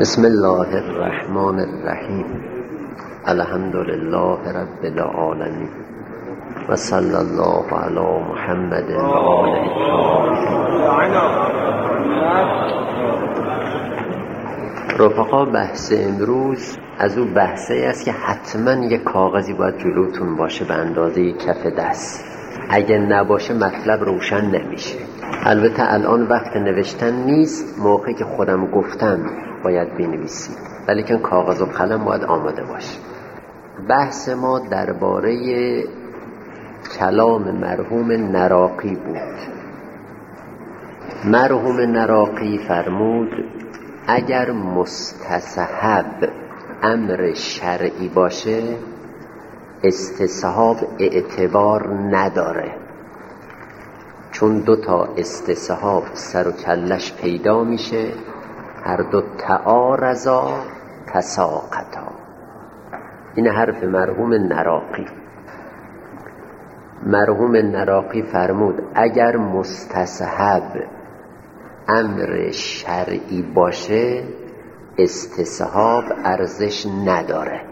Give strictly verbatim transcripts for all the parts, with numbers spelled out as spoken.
بسم الله الرحمن الرحیم. الحمد لله رب العالمین و صلی الله علی محمد و آله رفقا. بحث امروز از اون بحثی است که حتما یک کاغذی باید جلوتون باشه به اندازه کف دست، اگه نباشه مطلب روشن نمیشه. البته الان وقت نوشتن نیست، موقعی که خودم گفتم باید بنویسید، ولی که کاغذ و قلم باید آماده باشه. بحث ما درباره کلام مرحوم نراقی بود. مرحوم نراقی فرمود اگر مستصحب امر شرعی باشه استصحاب اعتبار نداره، چون دو تا استصحاب سر و کلش پیدا میشه، هر دو تعارضا تساقطا. این حرف مرحوم نراقی. مرحوم نراقی فرمود اگر مستصحب امر شرعی باشه استصحاب ارزش نداره،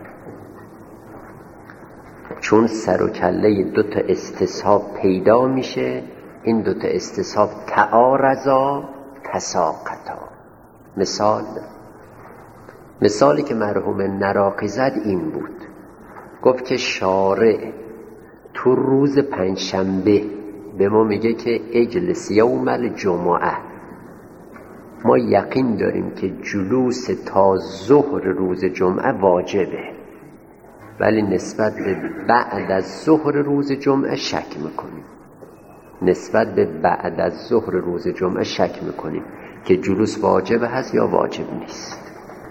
چون سر و کله دو تا استصحاب پیدا میشه، این دو تا استصحاب تعارضا تساقطا. مثال مثالی که مرحوم نراقی زد این بود، گفت که شارع تو روز پنجشنبه به ما میگه که اجلس یوم الجمعه. ما یقین داریم که جلوس تا ظهر روز جمعه واجبه، ولی نسبت به بعد از ظهر روز جمعه شک میکنیم. نسبت به بعد از ظهر روز جمعه شک میکنیم که جلوس واجب هست یا واجب نیست.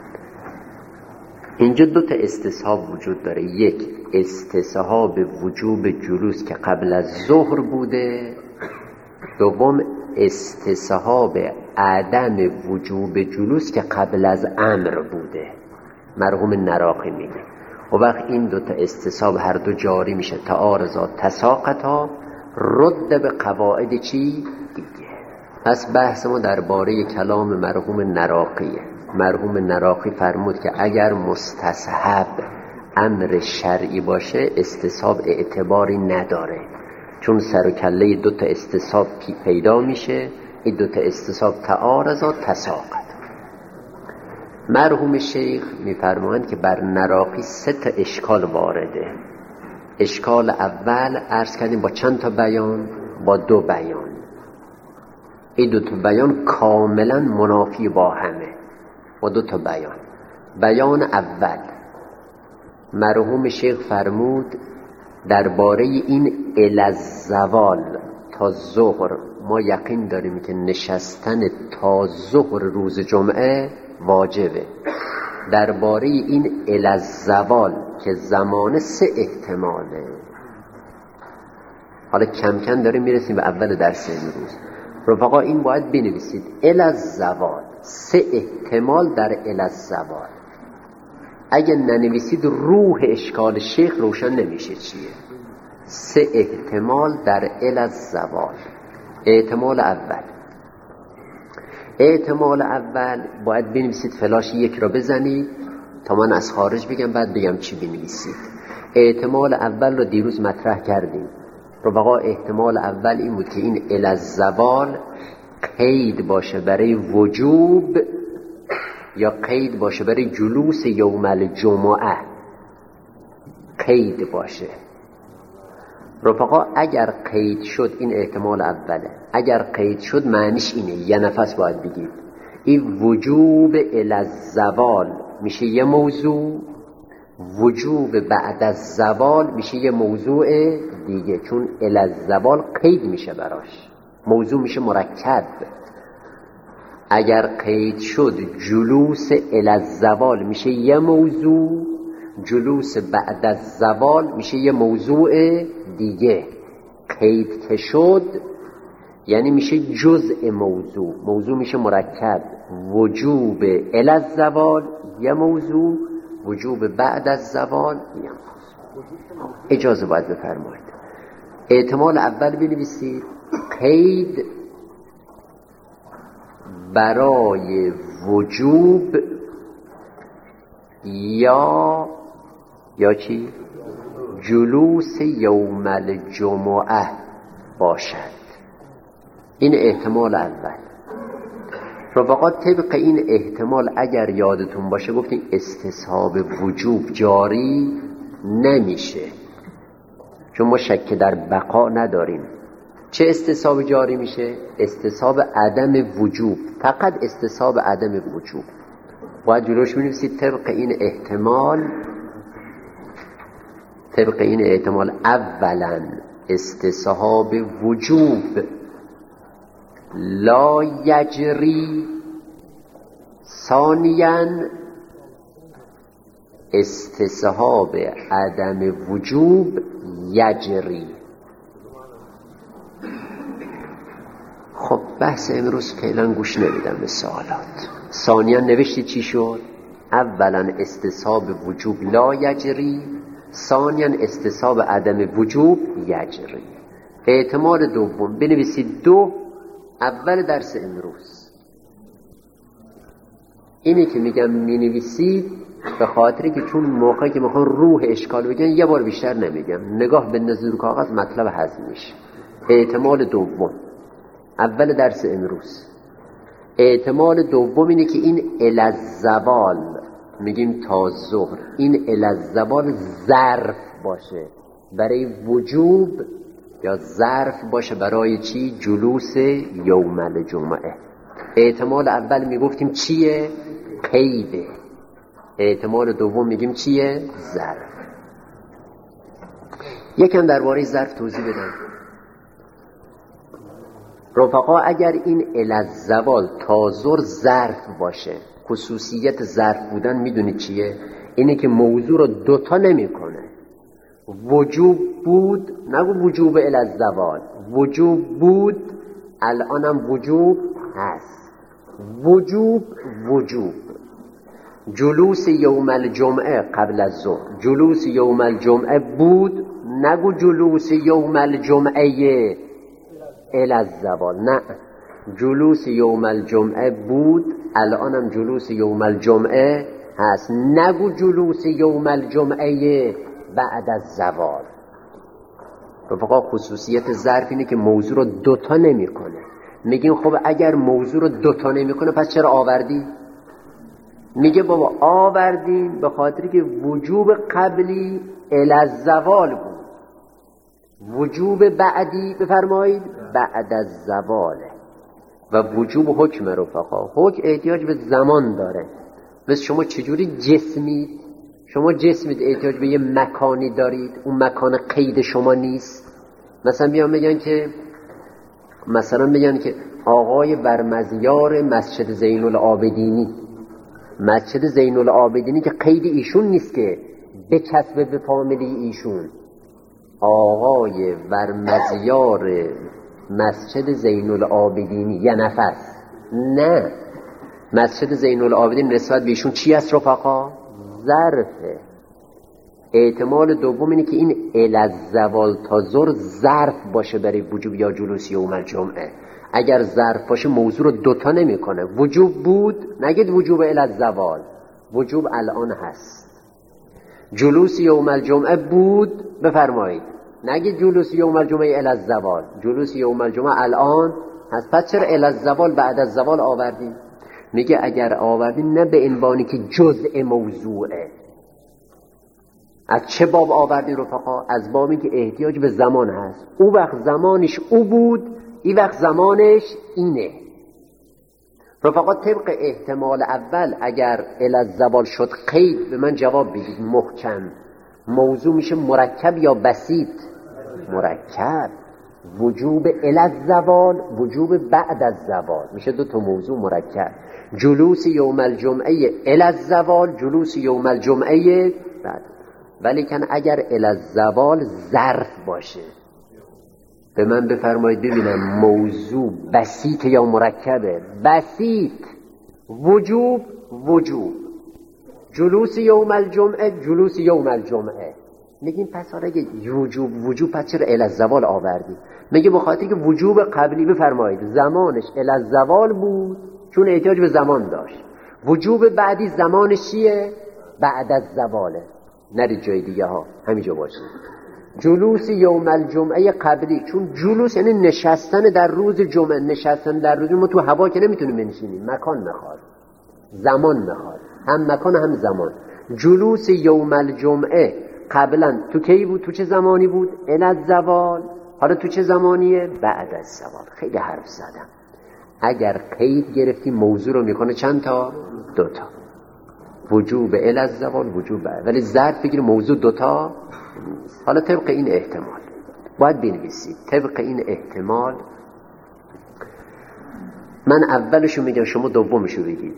اینجا دو تا استصحاب وجود داره. یک استصحاب وجوب جلوس که قبل از ظهر بوده، دوم استصحاب عدم وجوب جلوس که قبل از امر بوده. مرحوم نراقی میگه و وقت این دو تا استصحاب هر دو جاری میشه تعارضا تساقطا، رد به قواعد چی دیگه. پس بحث ما درباره کلام مرحوم نراقیه. مرحوم نراقی فرمود که اگر مستصحب امر شرعی باشه استصحاب اعتباری نداره، چون سر و کله دو تا استصحاب پیدا میشه، این دو تا استصحاب تعارضا تساقط. مرحوم شیخ میفرمایند که بر نراقی سه تا اشکال وارده. اشکال اول عرض کردیم با چند تا بیان؟ با دو بیان. این دو تا بیان کاملا منافی با همه، با دو تا بیان. بیان اول مرحوم شیخ فرمود درباره این الازوال تا ظهر ما یقین داریم که نشستن تا ظهر روز جمعه واجبه. درباره این الازوال که زمان سه احتماله. حالا کم کم داریم میرسیم به اول درس امروز. رفقا این باید بنویسید، الازوال سه احتمال در الازوال. اگه ننویسید روح اشکال شیخ روشن نمیشه چیه. سه احتمال در الازوال. احتمال اول احتمال اول باید بنویسید، فلاش یک را بزنید تا من از خارج بگم بعد بگم چی بنویسید. احتمال اول رو دیروز مطرح کردیم رفقا. احتمال اول این بود که این الازوال قید باشه برای وجوب یا قید باشه برای جلوس یوم الجمعه. قید باشه رفقا. اگر قید شد، این احتمال اوله، اگر قید شد معنیش اینه، یه نفس باید بگید این وجوب الازوال میشه یه موضوع، وجوب بعد از زوال میشه یه موضوع دیگه، چون الازوال قید میشه براش، موضوع میشه مرکب. اگر قید شد جلوس الازوال میشه یه موضوع، جلوس بعد از زوال میشه یه موضوع دیگه. قید که شد یعنی میشه جزء موضوع، موضوع میشه مرکب. وجوب الازوال یه موضوع، وجوب بعد از زوال یه موضوع. اجازه باید بفرمایید احتمال اول بنویسید قید برای وجوب یا یا چی؟ جلوس یوم الجمعه باشد. این احتمال اول. رفقا طبق این احتمال اگر یادتون باشه گفتیم استصحاب وجوب جاری نمیشه، چون ما شک در بقا نداریم. چه استصحاب جاری میشه؟ استصحاب عدم وجوب، فقط استصحاب عدم وجوب. باید جلوش می‌نویسید طبق این احتمال، طبق این احتمال اولا استصحاب وجوب لا یجری، ثانیاً استصحاب عدم وجوب یجری. خب بحث امروز فعلا گوش نمیدم به سوالات. ثانیاً نوشتی چی شد؟ اولا استصحاب وجوب لا یجری، ثانیاً استصحاب عدم وجوب یجری. احتمال دوم بنویسید دو، اول درس امروز. اینی که میگم مینویسید به خاطری که چون موقعی که میخوان روح اشکال بگن یه بار بیشتر نمیگم، نگاه به نظر کاغذ مطلب هضم میشه. احتمال دوم اول درس امروز، احتمال دوم اینه که این الازوال، میگیم تا ظهر، این الازوال ظرف باشه برای وجوب یا ظرف باشه برای چی؟ جلوس یوم الجمعه. احتمال اول میگفتیم چیه؟ قیده. احتمال دوم میگیم چیه؟ ظرف. یکم درباره ظرف توضیح بدم. رفقا اگر این الازوال تا ظهر ظرف باشه، خصوصیت ظرف بودن میدونید چیه؟ اینه که موضوع رو دوتا نمی کنه. وجوب بود، نگو وجوب الازوال، وجوب بود الانم وجوب هست. وجوب وجوب جلوس یوم الجمعه قبل از ظهر، جلوس یوم الجمعه بود، نگو جلوس یوم الجمعه الازوال، نه، جلوس یوم الجمعه بود الانم جلوس یوم الجمعه هست، نگو جلوس یوم الجمعه بعد از زوال. رفقا خصوصیت ظرف اینه که موضوع رو دوتا نمی کنه. میگیم خب اگر موضوع رو دوتا نمی کنه پس چرا آوردی؟ میگه بابا آوردیم به خاطری که وجوب قبلی الازوال بود، وجوب بعدی بفرمایید بعد از زواله. و وجوب حکم رفقا، حکم احتیاج به زمان داره. مثل شما چجوری جسمید؟ شما جسمید احتیاج به یه مکانی دارید، اون مکان قید شما نیست. مثلا بیان بگن که مثلا بگن که آقای برمزیار مسجد زین العابدینی، مسجد زین العابدینی که قید ایشون نیست که بچسبه به فامیلی ایشون، آقای برمزیار مسجد زین العابدینی یه نفس، نه، مسجد زین العابدین نسبت به ایشون چی است رفقا؟ ظرفه. احتمال دوم اینه که این الازوال تا ظهر ظرف باشه برای وجوب یا جلوس یوم الجمعه. اگر ظرف باشه موضوع رو دوتا نمی کنه. وجوب بود، نگید وجوب الازوال، وجوب الان هست. جلوس یوم الجمعه بود بفرمایید، نگید جلوس یوم الجمعه الازوال، جلوس یوم الجمعه الان هست. پس چرا الازوال بعد از زوال آوردیم؟ میگه اگر آوردیم نه به عنوانی که جزء موضوعه. از چه باب آوردی رفقا؟ از بابی که احتیاج به زمان هست. او وقت زمانش او بود، این وقت زمانش اینه. رفقا طبق احتمال اول اگر الازوال شد قید، به من جواب بدید محکم. موضوع میشه مرکب یا بسیط؟ مرکب. وجوب الازوال، وجوب بعد از زوال، میشه دو تا موضوع مرکب. جلوس یوم الجمعه الازوال، جلوس یوم الجمعه بعد. ولی کن اگر الازوال ظرف باشه، به من بفرمایید ببینم موضوع بسیط یا مرکبه؟ بسیط. وجوب وجوب جلوس یوم الجمعه، جلوس یوم الجمعه. میگیم پس اگه وجوب وجوب پس چرا الازوال آوردی؟ میگه بخاطر که وجوب قبلی بفرمایید زمانش الازوال بود چون احتیاج به زمان داشت. وجوب بعدی زمانش چیه؟ بعد از زواله، نرید جای دیگه ها، همینجا باشید. جلوس یوم الجمعه قبلی، چون جلوس یعنی نشستن در روز جمعه. نشستن در روز، ما تو هوا که نمیتونیم بنشینیم، مکان میخواد، زمان میخواد، هم مکان هم زمان. جلوس یوم الجمعه قبلا تو کی بود؟ تو چه زمانی بود؟ الی الزوال. حالا تو چه زمانیه؟ بعد از زوال. خیلی حرف زدم. اگر قید گرفتی موضوع رو میکنه چند تا؟ دوتا. وجوب الی الزوال، وجوب بعد. ولی ظرف بگیر موضوع دوتا. حالا طبق این احتمال باید بنویسید. طبق این احتمال من اولشو میگم، شما دومشو بگید.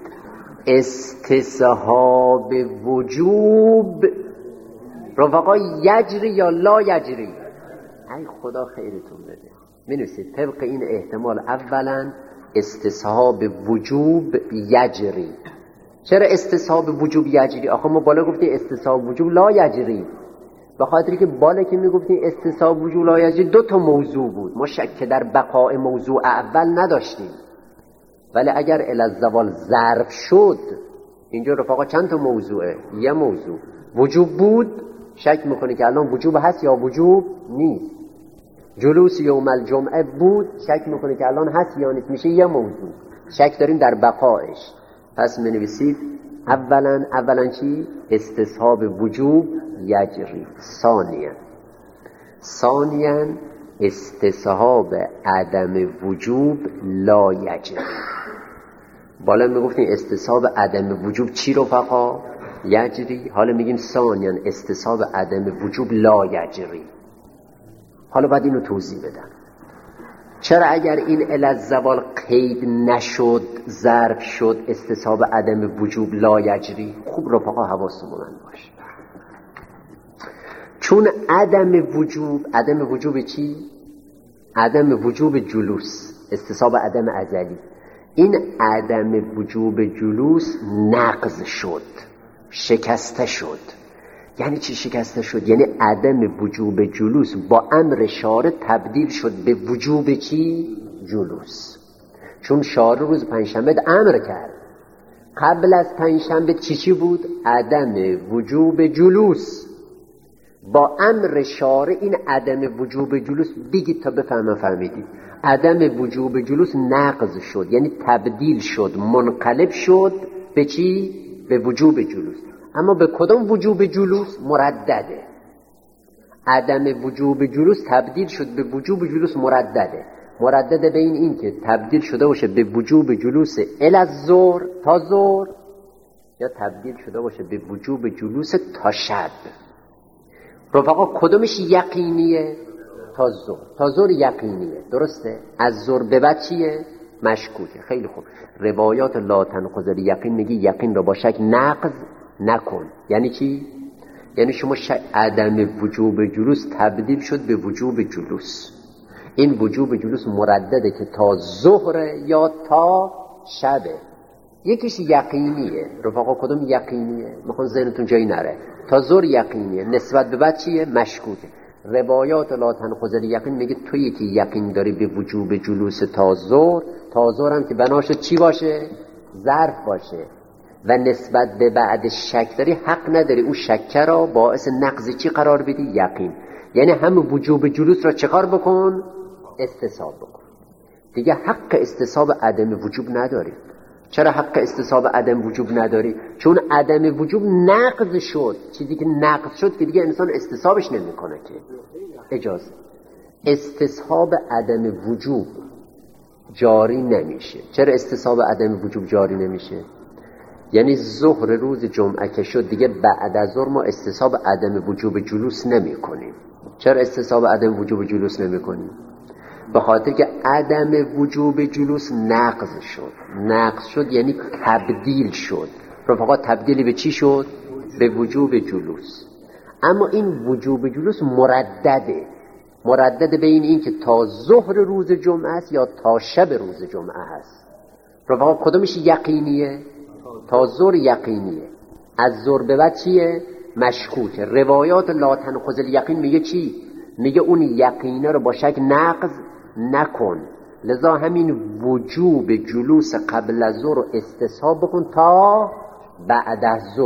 استصحاب وجوب رفقا یجری یا لا یجری؟ ای خدا خیرتون بده. بنویسید طبق این احتمال اولا استصحاب وجوب یجری. چرا استصحاب وجوب یجری؟ آخه ما بالا گفتیم استصحاب وجوب لا یجری، به خاطری که بالا که میگفتیم استصحاب وجوب لا یجری دو تا موضوع بود. ما شک در بقاء موضوع اول نداشتیم. ولی اگر الی الزوال ظرف شد، اینجا رفقا چند تا موضوعه؟ یه موضوع وجوب بود، شک میکنه که الان وجوب هست یا وجوب نیست. جلوس یوم الجمعه بود، شک میکنه که الان هست یا نیست، میشه یه موضوع. شک داریم در بقایش. پس منویسید اولا اولا چی؟ استصحاب وجوب یجری. ثانیا ثانیا استصحاب عدم وجوب لا یجری. بالا میگفتیم استصحاب عدم وجوب چی رفقا؟ یجری. حالا میگیم ثانیا استصحاب عدم وجوب لا یجری. حالا باید اینو توضیح بدم. چرا اگر این الی الزوال قید نشد، ظرف شد، استصحاب عدم وجوب لا یجری؟ خوب رفقا حواستون باشه. چون عدم وجوب، عدم وجوب چی؟ عدم وجوب جلوس، استصحاب عدم ازلی. این عدم وجوب جلوس نقض شد، شکسته شد. یعنی چی شکسته شد؟ یعنی عدم وجوب جلوس با امر شارع تبدیل شد به وجوب چی؟ جلوس. چون شارع روز پنجشنبه امر کرد. قبل از پنجشنبه چی چی بود؟ عدم وجوب جلوس. با امر شارع این عدم وجوب جلوس، بگید تا بفهمم فهمیدید. عدم وجوب جلوس نقض شد، یعنی تبدیل شد، منقلب شد به چی؟ به وجوب جلوس. اما به کدام وجوب جلوس؟ مردده. عدم وجوب جلوس تبدیل شد به وجوب جلوس مردده. مردده بین این که تبدیل شده باشه به وجوب جلوس الی الظهر تا ظهر، یا تبدیل شده باشه به وجوب جلوس تا شب. رفقا کدومش یقینیه؟ تا ظهر. تا ظهر یقینیه، درسته؟ از ظهر به بعد چیه؟ مشکوکه. خیلی خوب. روایات لا تنقض الیقین میگه یقین رو با شک نقض نکن. یعنی چی؟ یعنی شما شک عدم وجوب جلوس تبدیل شد به وجوب جلوس. این وجوب جلوس مردده که تا ظهر یا تا شبه. یکیش یقینیه. رفقا کدوم یقینیه؟ میخوان ذهنتون جایی نره. تا ظهر یقینیه، نسبت به بعد چیه؟ مشکوکه. روایات لا تنقض الیقین میگه تویی که یقین داری به وجوب جلوس تا ظهر، تا ظهر هم که بناش چی باشه؟ ظرف باشه. و نسبت به بعد شک داری، حق نداری اون شک را باعث نقض چی قرار بدی؟ یقین. یعنی هم وجوب جلوس را چه کار بکن؟ استصحاب بکن. دیگه حق استصحاب عدم وجوب نداری. چرا حق استصحاب عدم وجوب نداری؟ چون عدم وجوب نقض شد. چیزی که نقض شد که دیگه انسان استصحابش نمیکنه که. اجازه استصحاب عدم وجوب جاری نمیشه. چرا استصحاب عدم وجوب جاری نمیشه؟ یعنی ظهر روز جمعه که شد، دیگه بعد از ظهر ما استصحاب عدم وجوب جلوس نمی کنیم. چرا استصحاب عدم وجوب جلوس نمی کنیم؟ به خاطر که عدم وجوب جلوس نقض شد. نقض شد یعنی تبدیل شد. رفقا تبدیلی به چی شد؟ به وجوب جلوس. اما این وجوب جلوس مردده. مردده بین این که تا ظهر روز جمعه است یا تا شب روز جمعه است. رفقا کدومش یقینیه؟ تا ظهر یقینیه. از ظهر به بعد چیه؟ مشکوکه. روایات لا تنقض الیقین میگه چی؟ میگه اون یقینه رو با شک نقض نکن. لذا همین وجوب جلوس قبل از ظهر رو استصحاب بکن تا بعد از ظهر.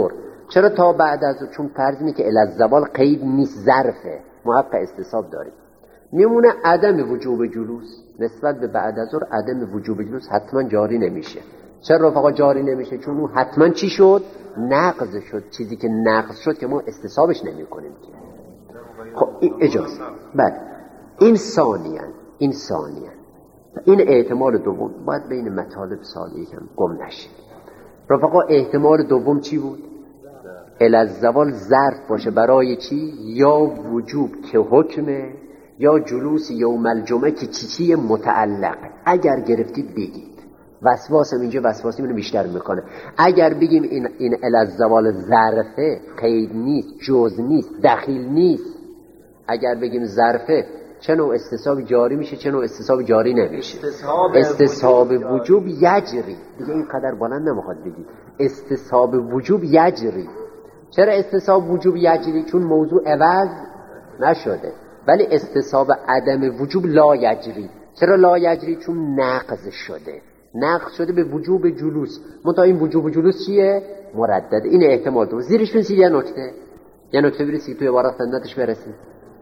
چرا تا بعد از؟ چون فرض اینه که الزوال قید نیست، ظرفه، ما حق استصحاب داریم. میمونه عدم وجوب جلوس. نسبت به بعد از ظهر عدم وجوب جلوس حتما جاری نمیشه. چرا رفقا جاری نمیشه؟ چون اون حتما چی شد؟ نقض شد. چیزی که نقض شد که ما استصحابش نمی کنیم. خب این اجازه. بله این ثانیاً این ثانیاً این احتمال دوم باید بین مطالب سال یکم گم نشید. رفقا احتمال دوم چی بود؟ الزوال ظرف باشه برای چی؟ یا وجوب که حکمه، یا جلوس یوم الجمعه که چی چی متعلق. اگر گرفتید بگید. وسواسم اینجا وسواسی منو بیشتر میکنه. اگر بگیم این این الزوال ظرفه، قید نیست، جز نیست، دخیل نیست. اگر بگیم ظرفه، چه نوع استصحاب جاری میشه، چه نوع استصحاب جاری نمیشه؟ استصحاب وجوب یجری. دیگه این قدر بلند نمیخواد بگید. استصحاب وجوب یجری. چرا استصحاب وجوب یجری؟ چون موضوع عوض نشده. ولی استصحاب عدم وجوب لا یجری. چرا لا یجری؟ چون نقض شده. نقض شده به وجوب جلوس. منتها این وجوب جلوس چیه؟ مردد. این احتمال دو. زیرش بنویسید یه نکته. یه نکته برسید توی عبارت سندتش برسید.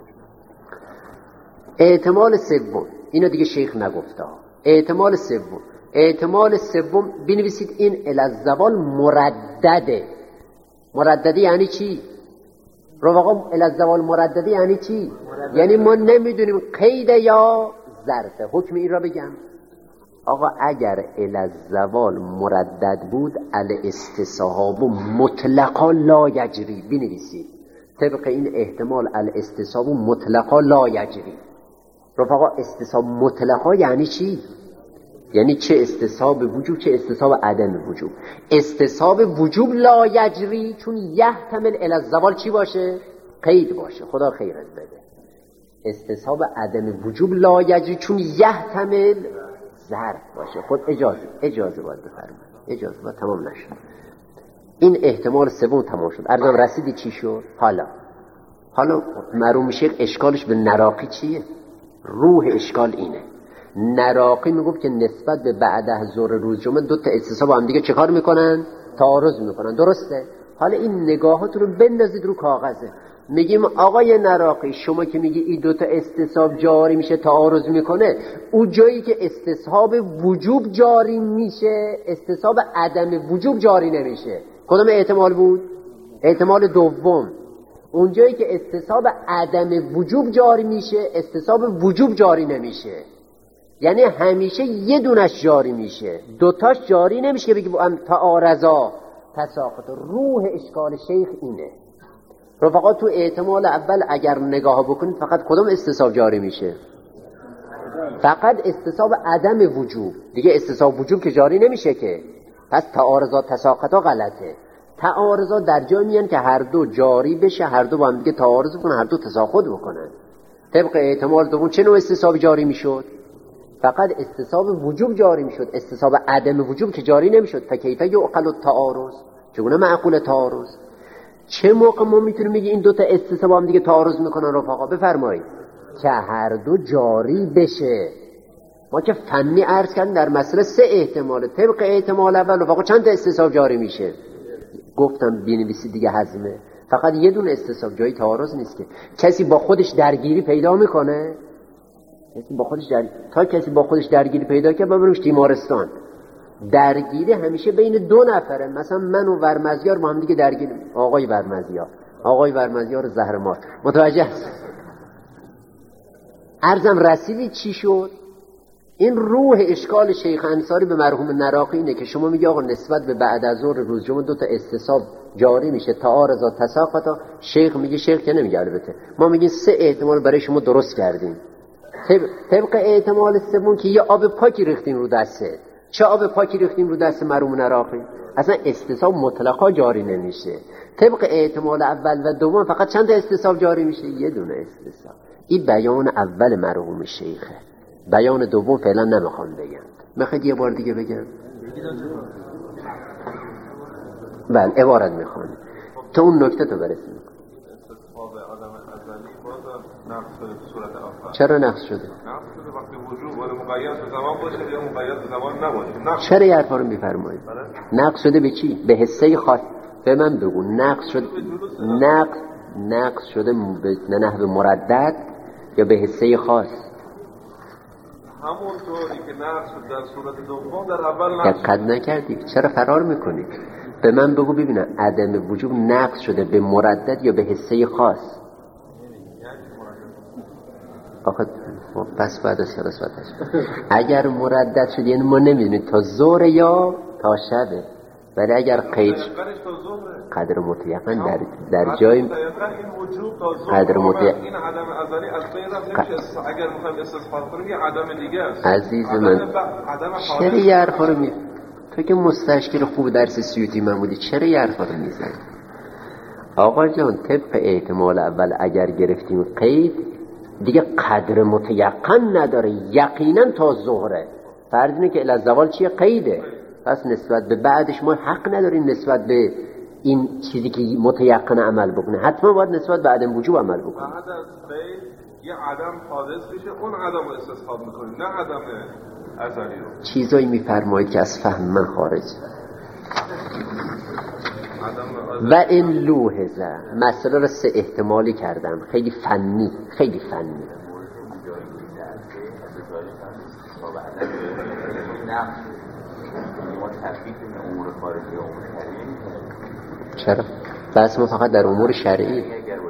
احتمال سوم، اینو دیگه شیخ نگفته. احتمال سوم، احتمال سوم بنویسید این الزوال مردده. مردده یعنی چی؟ رفقا الزوال مردده یعنی چی؟ مردده. یعنی ما نمیدونیم قید یا ظرفه. حکم این را بگم. آقا اگر الزوال مردد بود الاستصحاب مطلقا لا یجری. بنویسید طبق این احتمال الاستصحاب مطلقا لا یجری. رفقا استصحاب مطلقا یعنی چی؟ یعنی چه استصحاب وجوب چه استصحاب عدم وجوب. استصحاب وجوب لا یجری چون یحتمل الزوال چی باشه؟ قید باشه. خدا خیرت بده. استصحاب عدم وجوب لا یجری چون یحتمل ظرف باشه. خود اجازه اجازه باید بفرمایید. اجازه باید تمام نشد. این احتمال سوم تمام شد. ارزم رسیدی چی شد؟ حالا حالا معلوم میشه اشکالش به نراقی چیه؟ روح اشکال اینه. نراقی میگفت که نسبت به بعد از ظهر روز جمعه دو تا استصحاب هم دیگه چه کار میکنن؟ تعارض میکنن. درسته؟ حالا این نگاهاتون رو بندازید رو کاغذه. میگیم آقای نراقی شما که میگی این دو تا استصحاب جاری میشه تعارض میکنه، اون جایی که استصحاب وجوب جاری میشه استصحاب عدم وجوب جاری نمیشه. کدوم احتمال بود؟ احتمال دوم. اونجایی که استصحاب عدم وجوب جاری میشه استصحاب وجوب جاری نمیشه. یعنی همیشه یه دونش جاری میشه، دوتاش جاری نمیشه که بگی هم تعارضا تساقط. روح اشکال شیخ اینه. رفقا تو احتمال اول اگر نگاه بکنید فقط کدوم استصحاب جاری میشه؟ فقط استصحاب عدم وجوب. دیگه استصحاب وجوب که جاری نمیشه که. پس تعارضا تساقطا غلطه. تعارضا در جای میان که هر دو جاری بشه، هر دو با هم دیگه تعارض کنن، هر دو تساقط بکنن. طبق احتمال دوم چه نوع استصحاب جاری میشد؟ فقط استصحاب وجوب جاری میشد. استصحاب عدم وجوب که جاری نمیشد. فکیف یعقل التعارض؟ چگونه معقول تعارض؟ چه موقع ما میتونیم بگیم این دو تا استصحاب هم دیگه تعارض میکنن؟ رفقا بفرمایید که هر دو جاری بشه. ما که فنی عرض کردیم در مسئله سه احتماله. طبق احتمال اول رفقا چند تا استصحاب جاری میشه؟ گفتم بنویسید دیگه هضمه. فقط یه دونه استصحاب جایی تعارض نیست که. کسی با خودش درگیری پیدا میکنه؟ کسی با خودش در... تا کسی با خودش درگیری پیدا کنه ببرمش تیمارستان. درگیری همیشه بین دو نفره. مثلا من و ورمزیار با هم دیگه درگیری. آقای ورمزیار آقای ورمزیار زهرمار. متوجه هست؟ عرضم رسیدی چی شد؟ این روح اشکال شیخ انصاری به مرحوم نراقی اینه که شما میگی آقا نسبت به بعد از ظهر روز جمعه دو تا استصحاب جاری میشه، تعارض و تساقط. شیخ میگه، شیخ که نمیگه البته، ما میگیم سه احتمال برای شما درست کردیم. طبق احتمال سوم که یه آب پاکی ریختیم رو دسته. چه آب پاکی ریختیم رو دست مرحوم نراقی؟ اصلا استصحاب مطلقا جاری نمیشه. طبق احتمال اول و دوم فقط چند تا استصحاب جاری میشه؟ یه دونه استصحاب. این بیان اول مرحوم شیخه. بیان دوم فعلا نمیخوام بگم. میخواید یه بار دیگه بگم؟ بله عبارت میخوام تا اون نکته تو برسیم. استصحاب آدم ازلی باز نقص شده تو صورت آخر. چرا نقص شده؟ نقص شده وقتی وجوب ولی مقید به زمان باشه یا مقید به زمان نباشه. چرا یه حرفا رو میفرمایید؟ نقص شده به چی؟ به حصه خاص. به من بگو نقص شد نقص نقص شده به نحو مردد یا به حصه خاص؟ همونطوری که نقص شد در صورت دوم در اول نقص دقت نکردی؟ چرا فرار میکنی؟ به من بگو ببینم عدم وجوب نقص شده به مردد یا به حصه خاص؟ آخه پس بعد از خلاصاتش اگر مردد شد یعنی ما نمیدونیم تا ظهر یا تا شبه، ولی اگر قید قدر متیقن در در جای قدر متیقن این عدم ازلی از بین رفت نمیشه. اگر میخوایم استصحاب کنیم یه عدم دیگه است. عزیز من چرا یه حرفا رو می تو که مستشکل خوب درس سیوطی من بودی چرا یه حرفا رو میزنی؟ آقا جان طبق احتمال اول اگر گرفتیم قید دیگه قدر متیقن نداره، یقینا تا ظهره. فرض اینه که الازوال چیه؟ قیده. پس نسبت به بعدش ما حق نداریم نسبت به این چیزی که متیقن عمل بکنه، حتما باید نسبت به عدم وجوب عمل بکنه. بعد از قید یه عدم حادث میشه، اون عدم رو استصحاب میکنیم، نه عدم ازلی رو. چیزایی میفرمایید که از فهم من خارج. و این لوحظه مسئله رو سه احتمالی کردم، خیلی فنی خیلی فنی. چرا؟ بس ما فقط در امور شرعی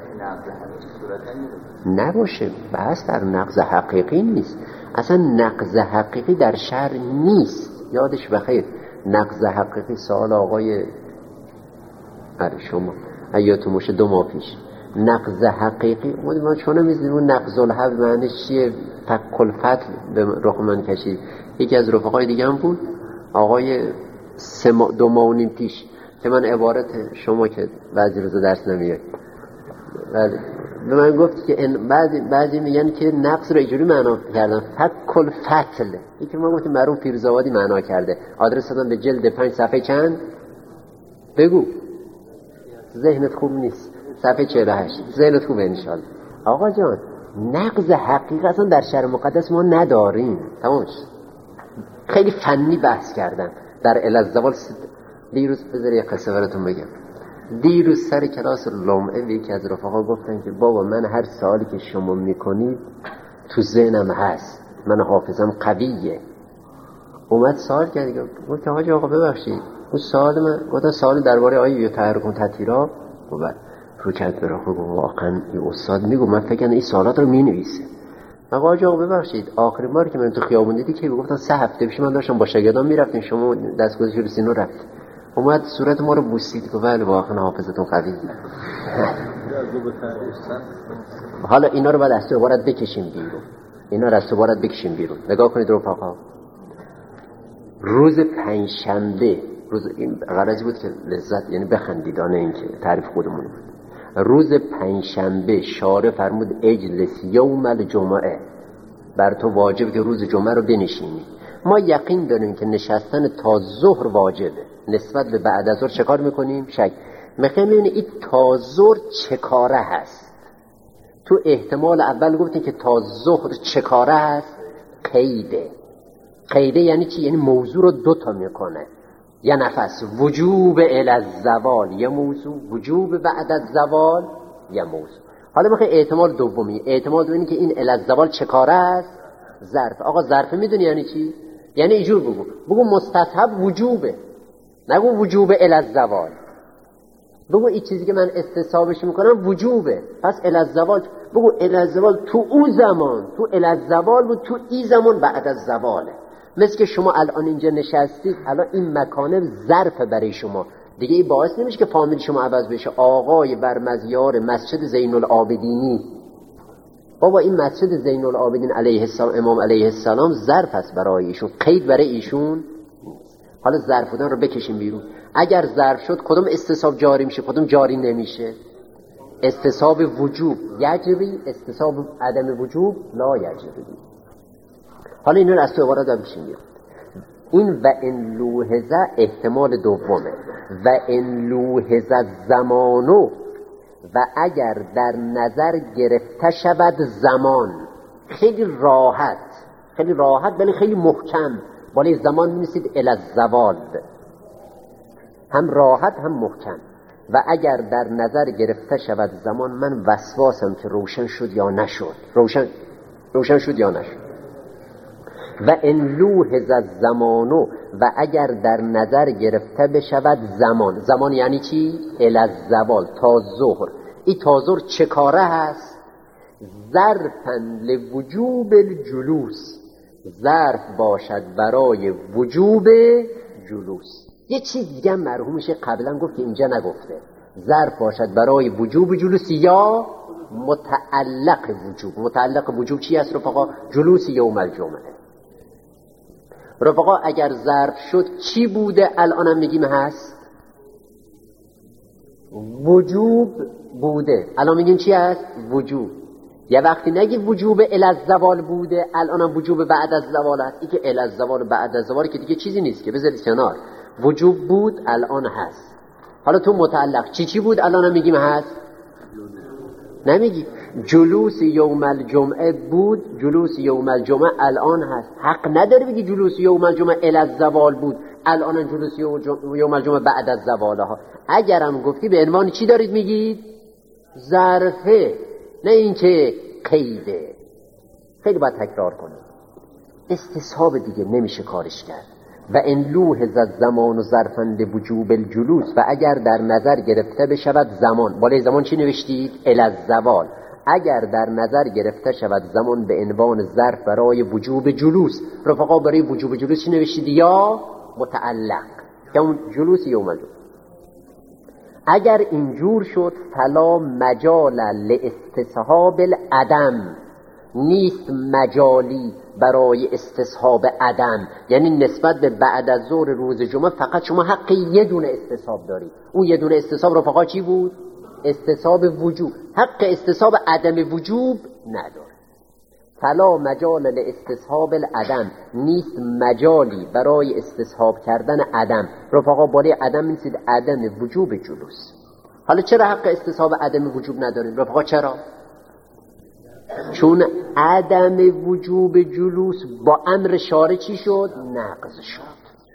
نباشه، بس در نقض حقیقی نیست. اصلا نقض حقیقی در شرع نیست، یادش بخیر. نقض حقیقی سوال آقای اره شما ایاتون باشه دو ماه پیش، نقض حقیقی ما چون نمیزنیم اون نقض الحب معنیش چیه؟ فک الفتل به رخ من کشید. یکی از رفقای دیگه هم بود آقای سه ما دو ماه و نیم پیش که من عبارت شما که بعضی روزا درس نمیاد به من گفت که بعضی بعضی میگن که نقض رو اینجوری معنا کردن فک الفتل. یکی ما گفتیم مرحوم پیرزاوادی معنا کرده، آدرس دادم به جلد پنج صفحه چند بگو ذهنت خوب نیست، صفحه چهل و هشت ذهنت خوبه انشالله. آقا جان نقض حقیقت اصلا در شرع مقدس ما نداریم. تمامش خیلی فنی بحث کردن در الازوال. دیروز بذار یه قصه براتون بگم. دیروز سر کلاس لمعه به یکی از رفقا گفتن که بابا من هر سوالی که شما میکنید تو ذهنم هست، من حافظم قویه. اومد سوال کرد، گفت حاجی آقا ببخشید اون سوال من گفتن سوال درباره آیه تحرکون تطهیرا. گفت رو کرد به رفقا، گفت واقعا این استاد میگه من فکر کنم این سوالات رو مینویسه. آقا حاجی آقا ببخشید آخرین بار که من تو خیابون دیدی که گفتن سه هفته پیش من داشتم با شاگردان میرفتیم شما دست گذاشتی رو سینو رفت. اومد صورت ما رو بوسید که بله واقعا حافظتون قویه. حالا اینا رو بعد از تو عبارت بکشیم بیرون، اینا رو از تو عبارت بکشیم بیرون. نگاه کنید رفقا، روز پنجشنبه، روز این غرضی بود که لذت یعنی بخندیدانه این که تعریف خودمون بود. روز پنجشنبه شارع فرمود اجلس یوم الجمعه، بر تو واجب که روز جمعه رو بنشینی. ما یقین داریم که نشستن تا ظهر واجبه، نسبت به بعد از ظهر چه کار میکنیم؟ شک. میخوایم ببینیم این تا ظهر چه کاره هست. تو احتمال اول گفتیم که تا ظهر چه کاره هست؟ قیده. قیده یعنی چی؟ یعنی موضوع رو دوتا میکنه. یه نفس وجوب الازوال یه موضوع، وجوب بعد از زوال یه موضوع. حالا میخوایم احتمال دومی، احتمال دومی که این الازوال چه کاره هست؟ ظرف. آقا ظرف میدونی یعنی چی؟ یعنی اینجور بگو، بگو مستصحب وجوبه، نگو وجوب الازوال. بگو این چیزی که من استصحابش میکنم وجوبه، پس الازوال بگو الازوال تو او زمان، تو الازوال بود، تو ای زمان بعد از زواله. مثل که شما الان اینجا نشستید، الان این مکانه ظرف برای شما دیگه، این باعث نمیشه که فامیل شما عوض بشه. آقای برمزیار مسجد زین العابدینی، بابا این مسجد زین العابدین علیه السلام، امام علیه السلام ظرف است برای ایشون، قید برای ایشون. حالا ظرف بودن رو بکشیم بیرون. اگر ظرف شد کدوم استصحاب جاری میشه کدوم جاری نمیشه؟ استصحاب وجوب یجری، استصحاب عدم وجوب لا یجری. حالا اینو از تو عبارت بکشیم بیرون. این و ان لوحظه احتمال دومه. و ان لوحظه زمانو، و اگر در نظر گرفته شود زمان، خیلی راحت، خیلی راحت ولی خیلی محکم بالای زمان می‌نویسید الازوال، هم راحت هم محکم. و اگر در نظر گرفته شود زمان من وسواسم که روشن شد یا نشد، روشن روشن شد یا نشد. و ان لوحظ الزمانو و اگر در نظر گرفته بشود زمان، زمان یعنی چی؟ الی الزوال، تا ظهر. این تا ظهر چه کاره هست؟ ظرفا لوجوب الجلوس، ظرف باشد برای وجوب جلوس. یه چیز دیگه مرحومش قبلا گفت که اینجا نگفته، ظرف باشد برای وجوب جلوس یا متعلق وجوب. متعلق وجوب چی است رفقا؟ جلوس یوم الجمعه. رفقا اگر ظرف شد چی بوده؟ الانم میگیم هست وجوب بوده، الان میگیم چی هست؟ وجوب. یه وقتی نگی وجوب الی الزوال بوده، الانم وجوب بعد از زوال هست. این که الی الزوال بعد از زوال که دیگه چیزی نیست که بذارید کنار. وجوب بود الان هست. حالا تو متعلق چی چی بود الانم میگیم هست؟ نمیگی جلوس یوم الجمعه بود، جلوس یوم الجمعه الان هست. حق نداری بگی جلوس یوم الجمعه الی الزوال بود، الان جلوس یوم الجمعه بعد از زواله ها. اگرم گفتی به عنوان چی دارید میگید؟ ظرفه، نه اینکه قیده. خیلی باید تکرار کنید، استصحاب دیگه نمیشه کارش کرد. و ان لوحظ الزمان و ظرفا لوجوب الجلوس و اگر در نظر گرفته بشود زمان، بالای زمان چی نوشتید؟ الی الزوال. اگر در نظر گرفته شود زمان به عنوان ظرف برای وجوب جلوس، رفقا برای وجوب جلوس چی نوشتید؟ یا متعلق که اون جلوس یوم الجمعه. اگر اینجور شد فلا مجال لاستصحاب العدم، نیست مجالی برای استصحاب عدم، یعنی نسبت به بعد از ظهر روز جمعه فقط شما حق یه دونه استصحاب دارید. اون یه دونه استصحاب رفقا چی بود؟ استصحاب وجوب. حق استصحاب عدم وجوب نداره. فلا مجال لاستصحاب العدم، نیست مجالی برای استصحاب کردن عدم. رفقا بالای عدم می‌نویسید عدم وجوب جلوس. حالا چرا حق استصحاب عدم وجوب نداریم رفقا؟ چرا؟ چون عدم وجوب جلوس با امر شارع چی شد؟ نقض شد.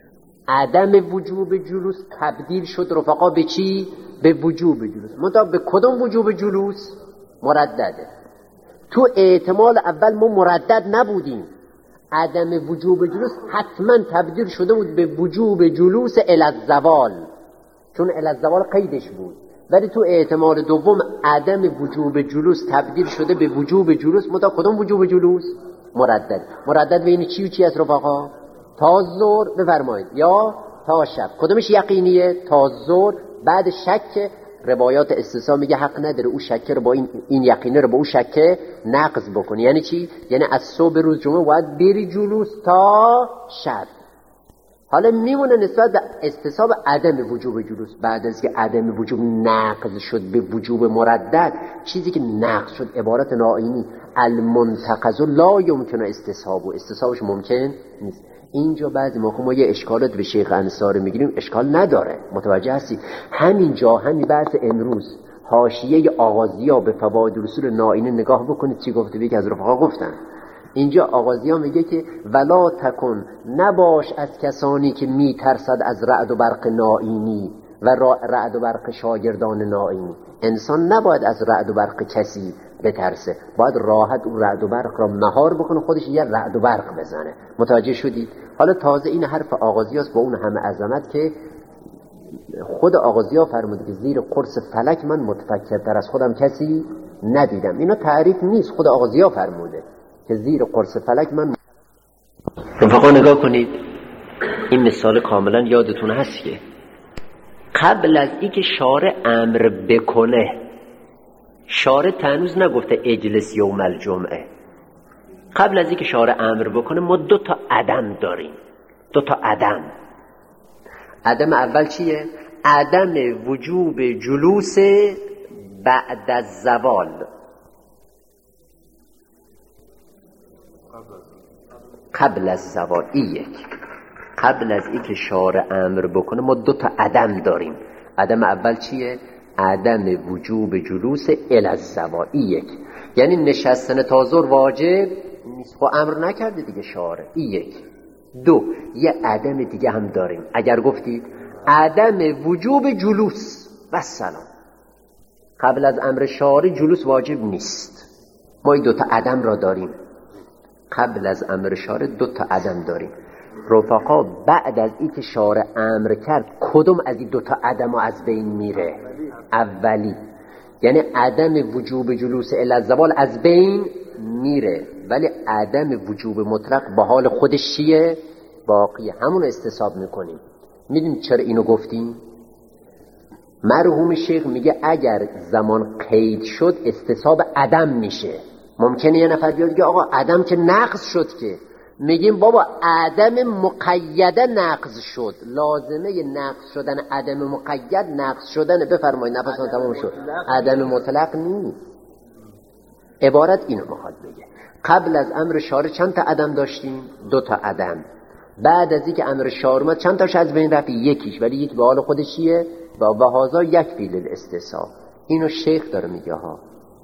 عدم وجوب جلوس تبدیل شد رفقا به چی؟ به وجوب جلوس. منتها به کدوم وجوب جلوس؟ مردده. تو احتمال اول ما مردد نبودیم، عدم وجوب جلوس حتما تبدیل شده بود به وجوب جلوس الی الزوال، چون الی الزوال قیدش بود. ولی تو احتمال دوم عدم وجوب جلوس تبدیل شده به وجوب جلوس. متا کدوم وجوب جلوس؟ مردد. مردد بین چی و چی است رفقا؟ تا ظهر بفرمایید یا تا شب. کدومش یقینیه؟ تا ظهر. بعد شک روایات استثنا میگه حق نداره او شک رو با این این یقینه رو با او شک نقض بکنی. یعنی چی؟ یعنی از صبح روز جمعه باید بری جلوس تا شب. حالا میمونه نسبت به استصحاب عدم وجوب جلوس. بعد از که عدم وجوب نقض شد به وجوب مردد، چیزی که نقض شد عبارت نائینی المنتقض لا یمکن استصحابه، استصحابش ممکن نیست. اینجا بعضی موقع ما یه اشکالات به شیخ انصاری میگیریم، اشکال نداره، متوجه هستی؟ همینجا همین بحث امروز حاشیه آغازی‌ها به فواید رسول نائینی نگاه بکنید چی گفته. یکی از رفقا گفتن اینجا آغازی‌ها میگه که ولا تکن، نباش از کسانی که میترسد از رعد و برق نائینی و رعد و برق شاگردان نائینی. انسان نباید از رعد و برق کسی بترسه، باید راحت اون رعد و برق را مهار بکنه، خودش یه رعد و برق بزنه. متوجه شدید؟ حالا تازه این حرف آغازیاست با اون همه عظمت که خود آغازیا فرموده که زیر قرص فلک من متفکرتر از خودم کسی ندیدم. اینا تعریف نیست، خود آغازیا فرموده که زیر قرص فلک من. رفقا نگاه کنید، این مثال کاملا یادتون هست که قبل از اینکه شارع امر بکنه، شارع تنوز نگفته اجلس یوم الجمعه. قبل از اینکه شارع امر بکنه ما دو تا عدم داریم، دو تا عدم. عدم اول چیه؟ عدم وجوب جلوس بعد از زوال، قبل از زوال. این یک، قبل از اینکه شارع امر بکنه ما دو تا عدم داریم. عدم اول چیه؟ عدم وجوب جلوس الی الزوال. این یک، یعنی نشستن تا ظهر واجب نیست، خب امر نکرده دیگه شارع. این یک. دو، یه عدم دیگه هم داریم. اگر گفتید عدم وجوب جلوس، و سلام. قبل از امر شارع جلوس واجب نیست. ما این دوتا عدم را داریم. قبل از امر شارع دوتا عدم داریم. رفقا بعد از این که شارع امر کرد کدوم از این دوتا عدم از بین میره؟ اولی، یعنی عدم وجوب جلوس الی الزوال از بین میره، ولی عدم وجوب مطلق با حال خودش چیه؟ باقیه. همون رو استصحاب میکنیم. میدونید چرا اینو گفتیم؟ مرحوم شیخ میگه اگر زمان قید شد استصحاب عدم میشه. ممکنه یه نفر بیاد بگه آقا عدم که نقض شد، که میگیم بابا عدم مقیده نقض شد. لازمه نقض شدن عدم مقید نقض شدن. بفرمایید نفسان تمام شد. عدم مطلق نیست. عبارت اینو میخواد بگه. قبل از امر شارع چند تا عدم داشتیم؟ دو تا عدم. بعد از اینکه امر شارع اومد چند تاش از بین رفت؟ یکیش، ولی یک به حال خودش چیه؟ و بهذا یک فیل الاستصحاب. اینو شیخ داره میگه ها.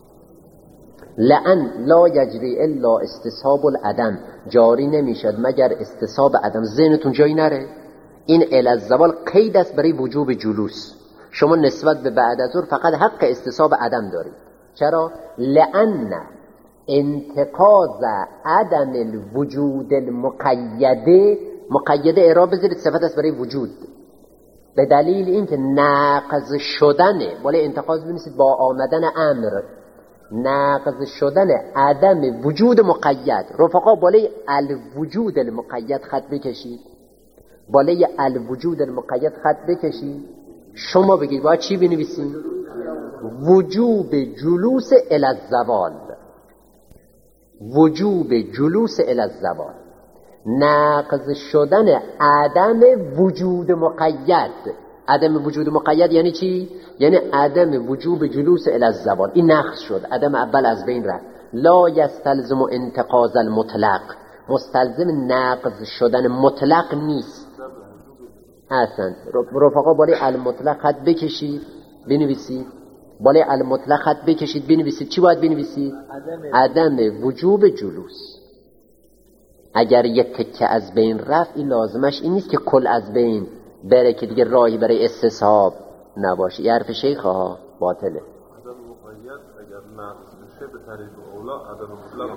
لأن لا یجری الا استصحاب العدم، جاری نمیشد مگر استصحاب عدم. ذهنتون جایی نره، این الی الزوال قید است برای وجوب جلوس. شما نسبت به بعد از ظهر فقط حق استصحاب عدم دارید. چرا؟ لأن انتقاض عدم الوجود المقیده، مقیده اعراب بذارید صفت است برای وجود، به دلیل اینکه ناقض شدنه. ولی انتقاض بنویسید با آمدن امر. ناقض شدن عدم وجود مقید. رفقا بالای الوجود المقید خط بکشید. بالای الوجود المقید خط بکشید. شما بگید باید چی بنویسید؟ وجوب جلوس الی الزوال. وجوب جلوس الی الزوال. ناقض شدن عدم وجود مقید. عدم وجود مقید یعنی چی؟ یعنی عدم وجوب جلوس الی الزوال. این نقض شد، عدم اول از بین رفت. لا یستلزم انتقاض المطلق، مستلزم نقض شدن مطلق نیست. احسنت. رفقا بالای المطلق خط بکشید بنویسید. بالای المطلق خط بکشید بنویسید. چی باید بنویسید؟ عدم, عدم وجوب جلوس. اگر یک تکه از بین رفت این لازمش این نیست که کل از بین بره که دیگه راهی برای استصحاب نباشه. یه حرف شیخ ها باطله. عدم مقید اگر نقض بشه به طریق اولا عدم مطلق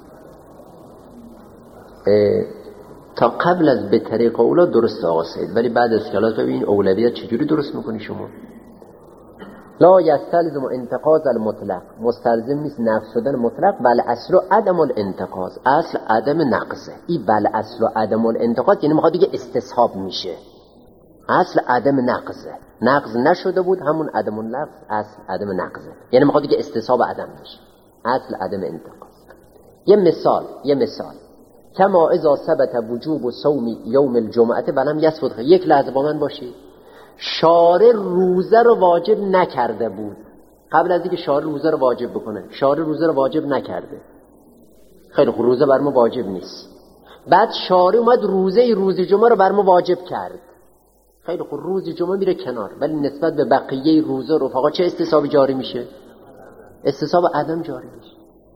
نه. تا قبل از به طریق اولا درست آقا سید، ولی بعد از کلاس ببین اولویت چجوری درست میکنی شما. لا یستلزم انتقاض المطلق، مستلزم نیست نقض شدن مطلق. بل اصل عدم الانتقاض، اصل عدم نقضه. این بل اصل عدم الانتقاض یعنی میخواد دیگه استصحاب میشه. اصل عدم نقضه، نقض نشده بود همون عدم النقض اصل عدم نقضه، یعنی میخواد دیگه استصحاب عدم بشه. اصل عدم انتقاض. یه مثال یه مثال کما اذا ثبت وجوب صوم یوم الجمعه ولم یثبت. یک لحظه با من باشید. شارع روزه رو واجب نکرده بود. قبل از اینکه شارع روزه رو واجب بکنه، شارع روزه رو واجب نکرده. خیلی خوب، روزه بر ما واجب نیست. بعد شارع اومد روزه روز جمعه رو بر ما واجب کرد. خیلی خوب، روز جمعه میره کنار، ولی نسبت به بقیه روزه رفقا چه استصحاب جاری میشه؟ استصحاب عدم جاری میشه.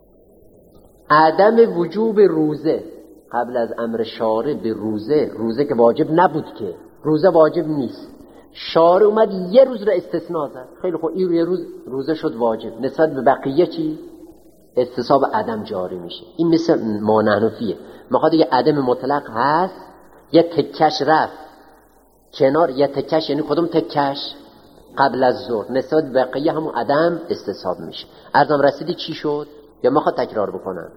عدم وجوب روزه قبل از امر شارع به روزه، روزه که واجب نبود، که روزه واجب نیست، شارع اومد یه روز رو استثناء زد. خیلی خوب، این یه روز روزه شد واجب، نسبت به بقیه چی؟ استصحاب عدم جاری میشه. این مثل ما نحنفیه، میخواد یه عدم مطلق هست، یه تکش رفت کنار. یه تکش یعنی کدوم تکش؟ قبل از ظهر، نسبت به بقیه همون عدم استصحاب میشه. ارزم رسیدی چی شد؟ یا میخواد تکرار بکنم؟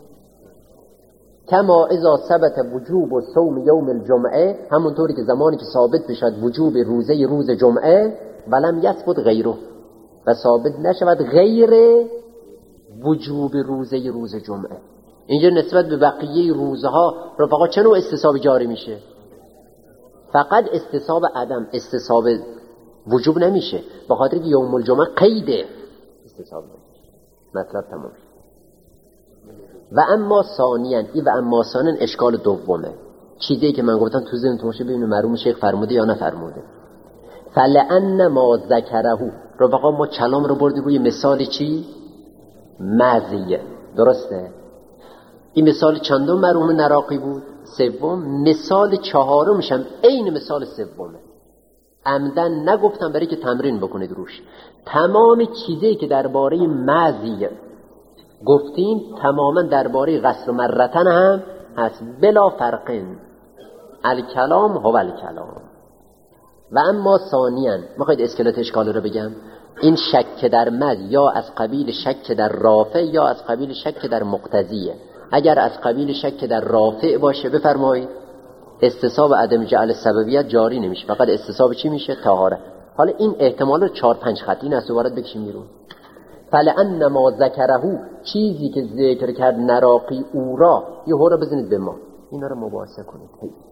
کما اذا ثبت وجوب صوم یوم الجمعه، همونطوری که زمانی که ثابت بشد وجوب روزه روز جمعه، ولم یثبت غیره، و ثابت نشود غیر وجوب روزه روز جمعه. اینجا نسبت به بقیه روزها رفقا چه نوع استصحاب جاری میشه؟ فقط استصحاب عدم، استصحاب وجوب نمیشه، به خاطر که یوم الجمعه قیده استصحاب نمیشه. مطلب تمام. و اما ثانیاً، این و اما ثانیاً اشکال دومه، چیزی که من گفتم تو ذهنتون باشه ببینید مرحوم شیخ فرموده یا نفرموده. فلأن ما ذکره، رفقا ما کلام رو بردیم روی مثال چی؟ مزیه، درسته؟ این مثال چندم مرحوم نراقی بود؟ سوم. مثال چهارمش هم عین مثال سومه. عمدن نگفتم برای که تمرین بکنید روش. تمام چیزی که درباره مزی گفتیم تماما درباره قصر مرتن هم هست، بلا فرقن. الکلام هو الکلام. و اما ثانیاً میخواید اسکلت اشکال رو بگم، این شک در مد یا از قبیل شک در رافع یا از قبیل شک در مقتضیه. اگر از قبیل شک در رافع باشه بفرمایید استصحاب عدم جعل سببیت جاری نمیشه، فقط استصحاب چی میشه؟ طهارت. حالا این احتمال رو چهار پنج خطی نست و وارد بکشیم بیرون. فلأن ما ذکرهو، چیزی که ذکر کرد نراقی او را، یه هو رو بزنید به ما، اینا رو مباحثه کنید.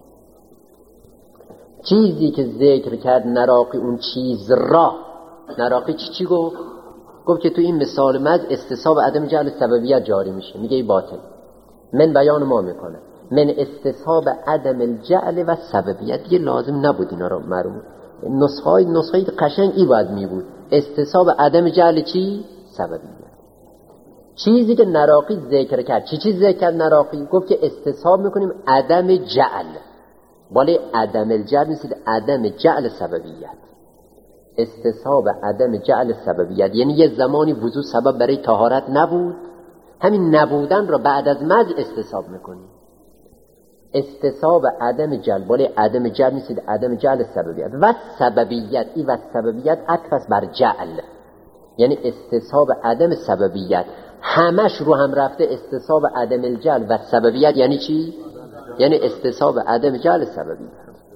چیزی که ذکر کرد نراقی اون چیز را، نراقی چی چی گفت؟ گفت که تو این مثال مز استصحاب عدم جعل سببیت جاری میشه. میگه ای باطل. من بیان ما میکنه من استصحاب عدم الجعل و سببیت. دیگه لازم نبود اینا رو معلوم. نسخه های نسخه قشنگی باید میبود. استصحاب عدم جعل چی؟ سببیت. چیزی که نراقی ذکر کرد، چی چیز ذکر کرد نراقی؟ گفت که استصحاب میکنیم عدم جعل، ولی عدم الجعل نیست، عدم جعل سببیت. استصحاب عدم جعل سببیت یعنی یه زمانی وضو سبب برای طهارت نبود، همین نبودن رو بعد از مز استصحاب میکنیم. استصحاب عدم جعل، ولی عدم جعل نیست، عدم جعل سببیت. و سببیت، ای و سببیت عطف بر جعل، یعنی استصحاب عدم سببیت همش رو هم رفته. استصحاب عدم الجعل و سببیت یعنی چی؟ یعنی استصحاب عدم جعل سببیت.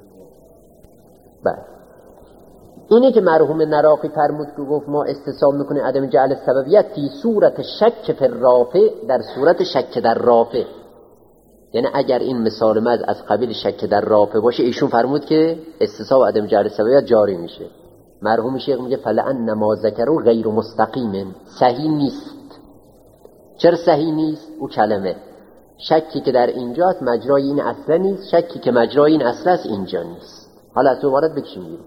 بله اینه که مرحوم نراقی فرمود که گفت ما استصحاب میکنیم عدم جعل سببیت فی صورت شک فی الرافع، در صورت شک در رافع. یعنی اگر این مثال مز از قبیل شک در رافع باشه، ایشون فرمود که استصحاب عدم جعل سببیت جاری میشه. مرحوم شیخ میگه فلأن ما ذکروا غیر مستقیم، صحیح نیست. چرا صحیح نیست؟ او کلمه شکی که در اینجاست مجرای این اصلا نیست، شکی که مجرای این اصلا است اینجا نیست. حالا از تو وارد بکشیم.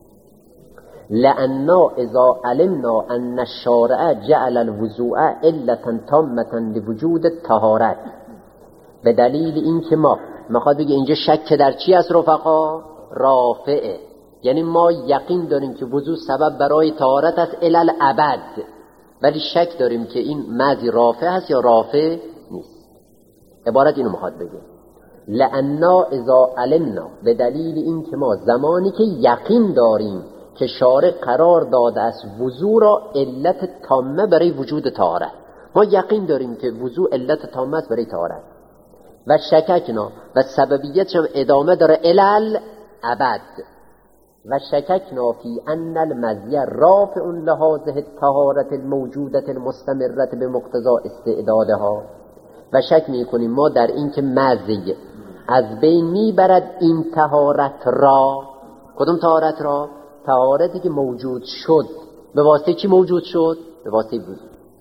لأننا اذا علمنا ان الشارع جعل الوضوء علة تامة لوجود الطهارت، به دلیل این که ما میخواد بگه اینجا شک در چی است رفقا؟ رافعه. یعنی ما یقین داریم که وضو سبب برای طهارت است الی الابد، ولی شک داریم که این مزی رافع است یا رافع نیست. عبارت اینو میخواد بگه لأننا اذا علمنا، به دلیل این که ما زمانی که یقین داریم که شارع قرار داده است وضو را علت تامه برای وجود طهارت، ما یقین داریم که وضو علت تامه است برای طهارت، و شککنا و سببیتش هم ادامه داره الال ابد. و شککنا فی ان المزی رافع لهذه الطهارت الموجودة المستمرة بمقتضى استعدادها، و شک میکنیم ما در این که مزی از بین میبرد این طهارت را. کدوم طهارت را؟ طهارتی که موجود شد. به واسطه چی موجود شد؟ به واسطه وضو.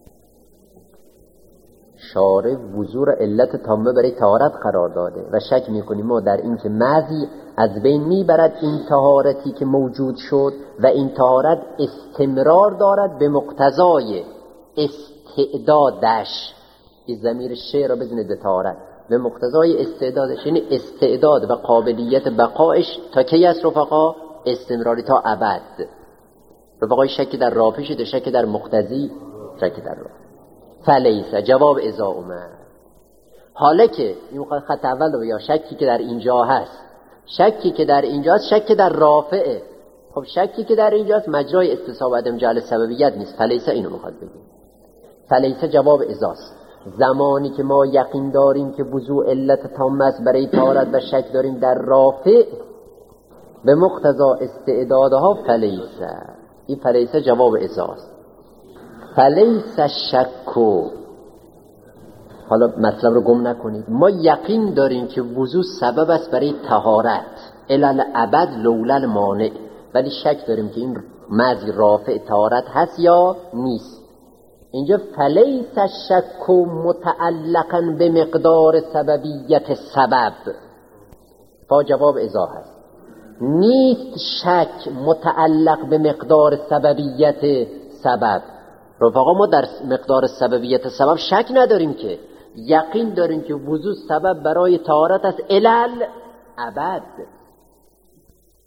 شارع وضو را علت تامه برای طهارت قرار داده و شک میکنیم ما در این که مزی از بین میبرد این طهارتی که موجود شد و این طهارت استمرار دارد به مقتضای استعدادش. این ضمیر شعر را بزنید به طهارت، به مقتضای استعدادش، یعنی استعداد و قابلیت بقایش تا کی است رفقا؟ استمراری تا ابد. رفقای شک در رافع شده، شک در مقتضی، شک در رافع. فلیس جواب اذا اومد. حالا که این خط اول رو یا شکی که در اینجا هست، شکی که در اینجا هست شک در رافعه. خب شکی که در اینجا هست مجرای استصحاب عدم جعل سببیت نیست. فلیس اینو میخواد بگیم. فلیس جواب اذاست. زمانی که ما یقین داریم که وضو علت تام است برای طهارت و شک داریم در رافع به مقتضا استعدادها، فلیس. این فلیس جواب اذاست. فلیس شکو. حالا مطلب رو گم نکنید. ما یقین داریم که وضو سبب است برای طهارت الی ابد لولا المانع، ولی شک داریم که این مزی رافع طهارت هست یا نیست. اینجا فلیس شکو متعلقا به مقدار سببیت سبب، با جواب اذا هست. نیست شک متعلق به مقدار سببیت سبب. رفقا ما در مقدار سببیت سبب شک نداریم، که یقین داریم که وضو سبب برای طهارت است الال ابد.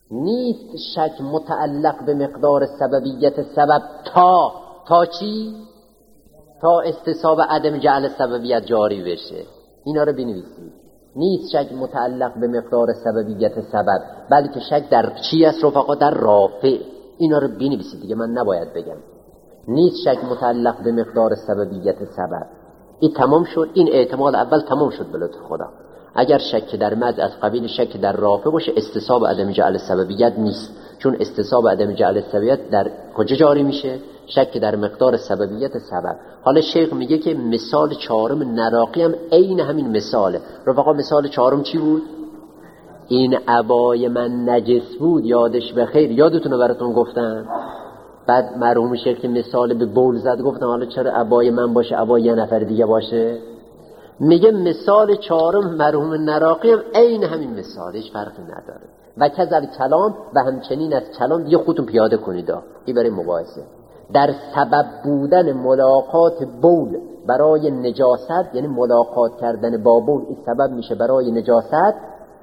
نیست شک متعلق به مقدار سببیت سبب تا تا چی؟ تا استصحاب عدم جعل سببیت جاری بشه. اینا رو بنویسید. نیست شک متعلق به مقدار سببیت سبب، بلکه شک در چی است رفقا؟ در رافع. اینا رو بنویسید دیگه، من نباید بگم. نیست شک متعلق به مقدار سببیت سبب. این تمام شد. این احتمال اول تمام شد به لطف خدا. اگر شک در مد از قبیل شک در رافع باشه، استصحاب عدم جعل سببیت نیست، چون استصحاب عدم جعل سببیت در کجا جاری میشه؟ شک در مقدار سببیت سبب. حالا شیخ میگه که مثال چهارم نراقی هم عین همین مثاله. رفقا مثال چهارم چی بود؟ این عبای من نجس بود، یادش بخیر، یادتونه براتون گفتم؟ بعد مرحوم شیخ که مثال به بول زد، گفتم حالا چرا عبای من باشه عبای یه نفر دیگه باشه؟ میگه مثال چهارم مرحوم نراقی هم عین همین مثال، هیچ فرقی نداره. و کذل کلام، و همچنین از کلام دیگه خودتون پیاده کنید. این برای مباحثه. در سبب بودن ملاقات بول برای نجاست، یعنی ملاقات کردن با بول این سبب میشه برای نجاست،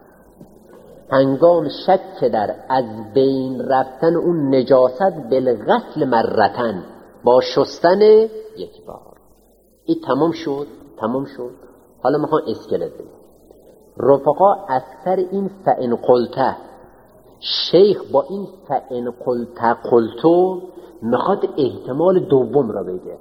هنگام شک در از بین رفتن اون نجاست بالغسل مرتن، با شستن یک بار. این تمام شد. تمام شد. حالا میخوام اسکلت بگم رفقا. از سر این فإن قلته، شیخ با این فإن قلته قلتو میخواد احتمال دوم را بگه،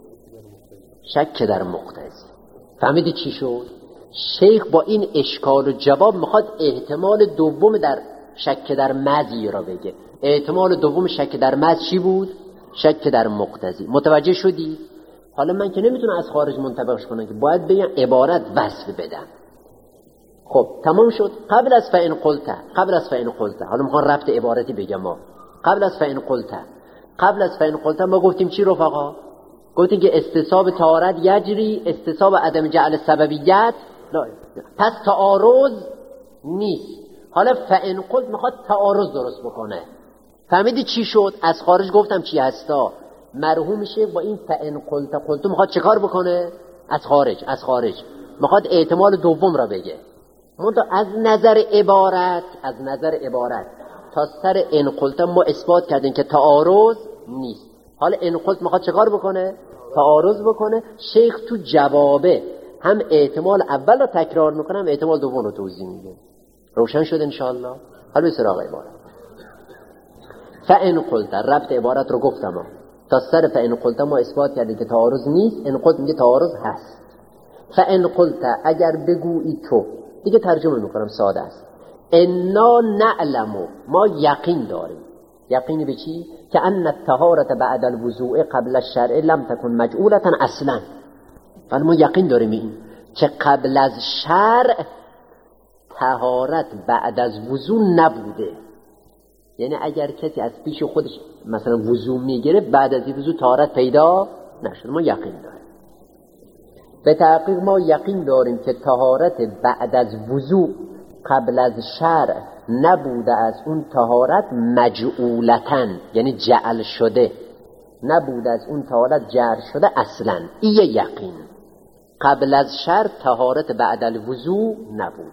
شک در مقتضی. فهمیدی چی شد؟ شیخ با این اشکال و جواب میخواد احتمال دوم در شک در مزی را بگه. احتمال دوم شک در مز چی بود؟ شک در مقتضی. متوجه شدی؟ حالا من که نمیتونم از خارج منطبقش کنم، که باید بگم عبارت وصف بدم. خب تمام شد. قبل از فإن قلته، قبل از فإن قلته، حالا میخوام ربط عبارتی بگم. ما قبل از فإن قلته، قبل از فإن قلته ما گفتیم چی رفقا؟ گفتیم که استصحاب طهارت یجری، استصحاب عدم جعل سببیت لا. پس تعارض نیست. حالا فإن قلت میخواد تعارض درست بکنه. فهمیدی چی شد؟ از خارج گفتم چی هستا. مرحوم شیخ با این فإن قلت قلت میخواد چه کار بکنه؟ از خارج از خارج میخواد احتمال دوم را بگه. منتها از نظر عبارت، از نظر عبارت تا سر ان قلت ما اثبات کردیم که تعارض نیست. حالا ان قلت میخواد چه کار بکنه؟ تعارض بکنه. شیخ تو جوابه هم احتمال اول رو تکرار میکنه، هم احتمال دوم رو توضیح میده. روشن شد انشاءالله؟ حالا به سراغ عبارت. فإن قلت، ربط عبارت رو گفتم. تا سر فإن قلت ما اثبات کردیم که تعارض نیست. ان قلت میگه تعارض هست. فإن قلت، اگر بگویی تو، دیگه ترجمه میکنم ساده است، انا نعلم، ما یقین داریم. یقین به چی؟ که ان الطهارة بعد الوضوء قبل الشرع لم تكن مجعولة اصلا. ولی ما یقین داریم این که قبل از شرع طهارت بعد از وضوء نبوده. یعنی اگر کسی از پیش خودش مثلا وضوء میگیره، بعد از وضوء طهارت پیدا نشد. ما یقین داریم. به تحقیق ما یقین داریم که طهارت بعد از وضوء قبل از شرع نبوده، از اون طهارت مجعولتن، یعنی جعل شده، نبوده از اون طهارت جعل شده اصلا. این یقین. قبل از شرع طهارت بعد الوضوء نبود.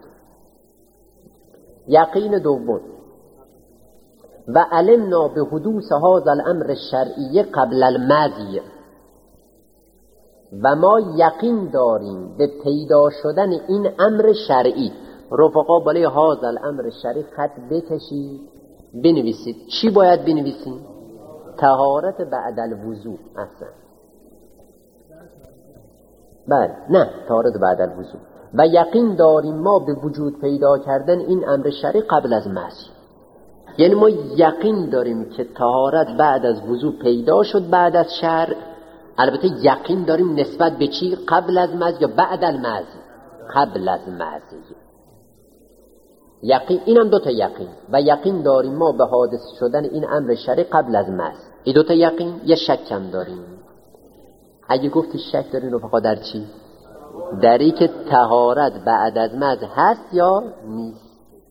یقین دوم، و علمنا به حدوث هذا الامر الشرعی قبل المضی، و ما یقین داریم به پیدا شدن این امر شرعی. رفقا بالای هذا الامر شرعی خط بکشید، بنویسید. چی باید بنویسید؟ طهارت بعد الوضوء اصلا. بله، نه، طهارت بعد الوضوء. و یقین داریم ما به وجود پیدا کردن این امر شرعی قبل از مضی. یعنی ما یقین داریم که طهارت بعد از وضوء پیدا شد بعد از شرع. البته یقین داریم نسبت به چی؟ قبل از مضی یا بعد المضی؟ قبل از مضی. یقین، اینم دو تا یقین. و یقین داریم ما به حادث شدن این امر شرعی قبل از مضی. این دو تا یقین. یه شک هم داریم. اگه گفتی شک دارین رو فقط در چی؟ در این که طهارت بعد از مضی هست یا نیست.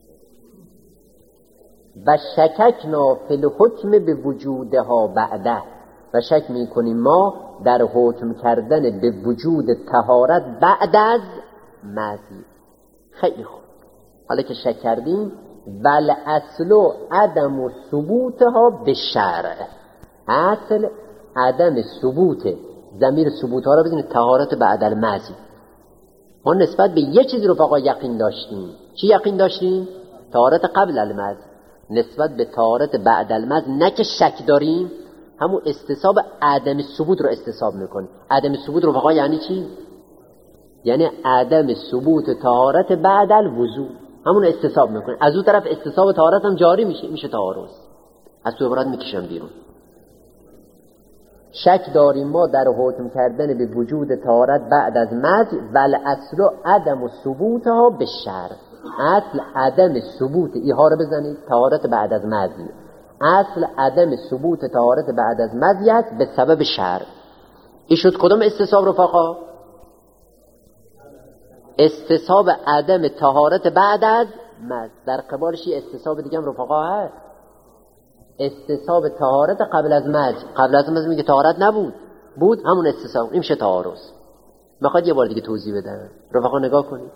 و شککنا فی الحکم به وجودها بعده، و شک میکنیم ما در حکم کردن به وجود طهارت بعد از مضی. خیلی خوب. حالا که شک کردیم ول اصل عدم و ثبوتها به شرع. اصل عدم ثبوت، ضمیر ثبوت ها رو بزنید طهارت بعد المزی. ما نسبت به یه چیزی رفقا یقین داشتیم. چی یقین داشتیم؟ طهارت قبل المز. نسبت به طهارت بعد المز نه که شک داریم، همون استصحاب عدم ثبوت رو استصحاب میکنیم. عدم ثبوت رفقا یعنی چی؟ یعنی عدم ثبوت طهارت بعد الوضو، همون استصحاب میکنیم. از اون طرف استصحاب طهارت هم جاری میشه، میشه تعارض. از تو عبارت میکشم بیرون. شک داریم ما در حکم کردن به وجود طهارت بعد از مزی. ول اصل عدم و ثبوتها به شرع. اصل عدم ثبوت ایها رو بزنید طهارت بعد از مزی. اصل عدم ثبوت طهارت بعد از مزیت به سبب شرع. این شد کدام استصحاب رفقا؟ استصحاب عدم طهارت بعد از مز. در قبالش یه استصحاب دیگه هم رفقا هست، استصحاب طهارت قبل از مز. قبل از مز میگه طهارت نبود، بود، همون استصحاب. این میشه تعارض. میخواد یه بار دیگه توضیح بدم رفقا، نگاه کنید.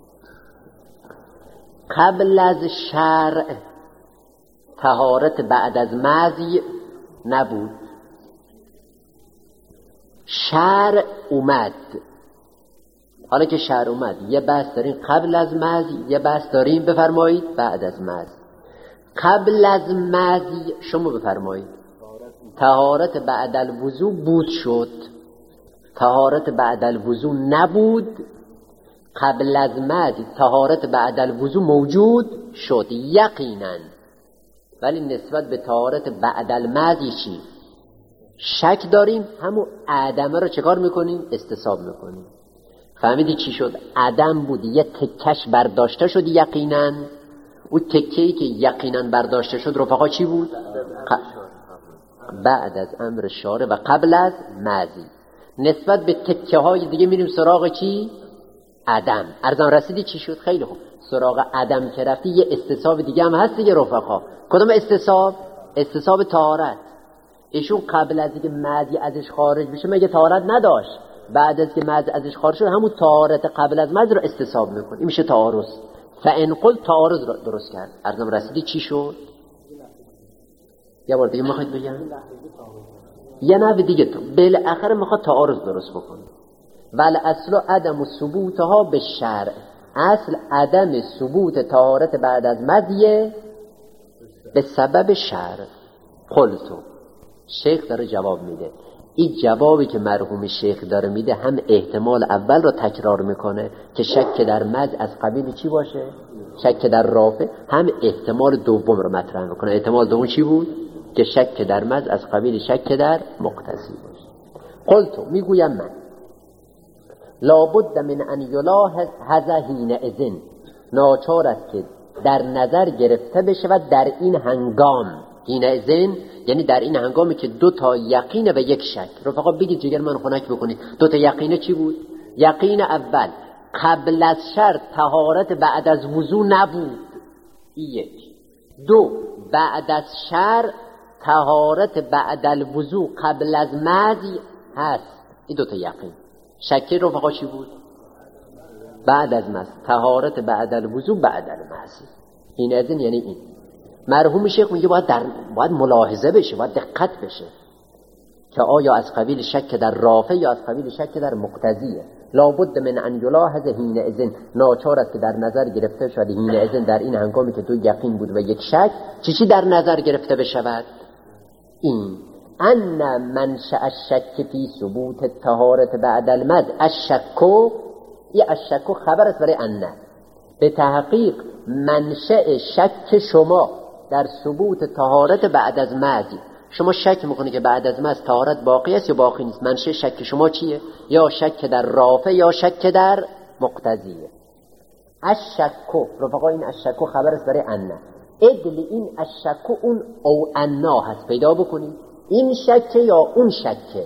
قبل از شرع طهارت بعد از مزی نبود، شرع اومد. حالا که شرع اومد یه بحث داریم قبل از مزی، یه بحث داریم بفرمایید بعد از مز. قبل از مزی شما بفرمایید طهارت بعد الوضو بود شد، طهارت بعد الوضو نبود. قبل از مزی طهارت بعد الوضو موجود شد یقینا، ولی نسبت به طهارت بعد المزی چی؟ شک داریم، همون عدمه رو چکار میکنیم؟ استصحاب میکنیم. فهمیدی چی شد؟ عدم بود، یه تکش برداشته شد یقینا. اون تکه‌ای که یقینا برداشته شد رفقا چی بود؟ بعد از امر شارع و قبل از مزی. نسبت به تکه های دیگه میریم سراغ چی؟ عدم. ارزان رسیدی چی شد؟ خیلی خوب. سراغ عدم که رفتی یه استصحاب دیگه هم هست دیگه رفقا. کدوم استصحاب؟ استصحاب طهارت. ایشون قبل از اینکه مزی ازش خارج بشه مگه طهارت نداشت؟ بعد از که مزی ازش خارج شد همون طهارت قبل از مزی رو استصحاب میکنه. این میشه تعارض. فان قل تعارض رو درست کرد. ارزم رسیدی چی شد؟ یه بار دیگه میخواید بگم؟ یه نوع دیگه تو بالاخره میخواد تعارض درست بکنه. ول اصل عدم ثبوتها به شرع. اصل عدم ثبوت طهارت بعد از مزیه به سبب شرع. قلتو. شیخ داره جواب میده. این جوابی که مرحوم شیخ داره میده هم احتمال اول رو تکرار میکنه که شک در مز از قبیل چی باشه؟ شک در رافع. هم احتمال دوم رو مطرح میکنه. احتمال دوم چی بود؟ که شک در مز از قبیل شک در مقتضی باشه. قلتو میگویم من لابد من ان یلاحظ هذا حینئذ، ناچار است که در نظر گرفته بشود در این هنگام. حینئذ یعنی در این هنگامی که دو تا یقین و یک شک. رفقا بگید جگر من خنک بکنید. دو تا یقینه چی بود؟ یقین اول قبل از شرط طهارت بعد از وضو نبود، یک. دو بعد از شرط طهارت بعد الوضو قبل از مزی هست. این دو تا یقین. شکی رفقا چی بود؟ بعد از مز طهارت بعد الوضو بعد المزی. این از این یعنی این. مرحوم شیخ میگه باید در باید ملاحظه بشه، باید دقت بشه که آیا از قبیل شک در رافع یا از قبیل شک در مقتضیه. لابد من ان یلاحظ حینئذ، ناچار است که در نظر گرفته شود حینئذ در این هنگامی که دو یقین بود و یک شک چی چی در نظر گرفته بشود؟ این ان منشأ الشک فی ثبوت الطهارت بعد المز الشک. این الشک خبر است برای ان. به تحقیق منشأ شک شما در ثبوت طهارت بعد از مزی، شما شک میکنه که بعد از مز طهارت باقی است یا باقی نیست. منشأ شک شما چیه؟ یا شک در رافع یا شک در مقتضیه. الشک رفقا این الشک خبر است برای ان. ادل این الشک اون او انا هست، پیدا بکنید این شک یا اون شک.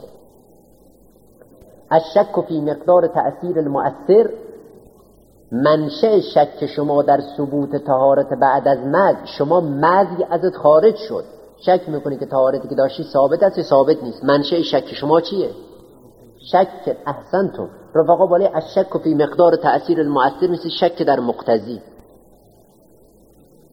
الشک فی مقدار تأثیر المؤثر، منشأ شک شما در ثبوت طهارت بعد از مز، شما مزی ازت خارج شد، شک میکنی که طهارتی که داشتی ثابت است یا ثابت نیست. منشأ شک شما چیه؟ شک. احسنتم رفقا، بالای الشک فی مقدار تأثیر المؤثر مثل شک در مقتضی.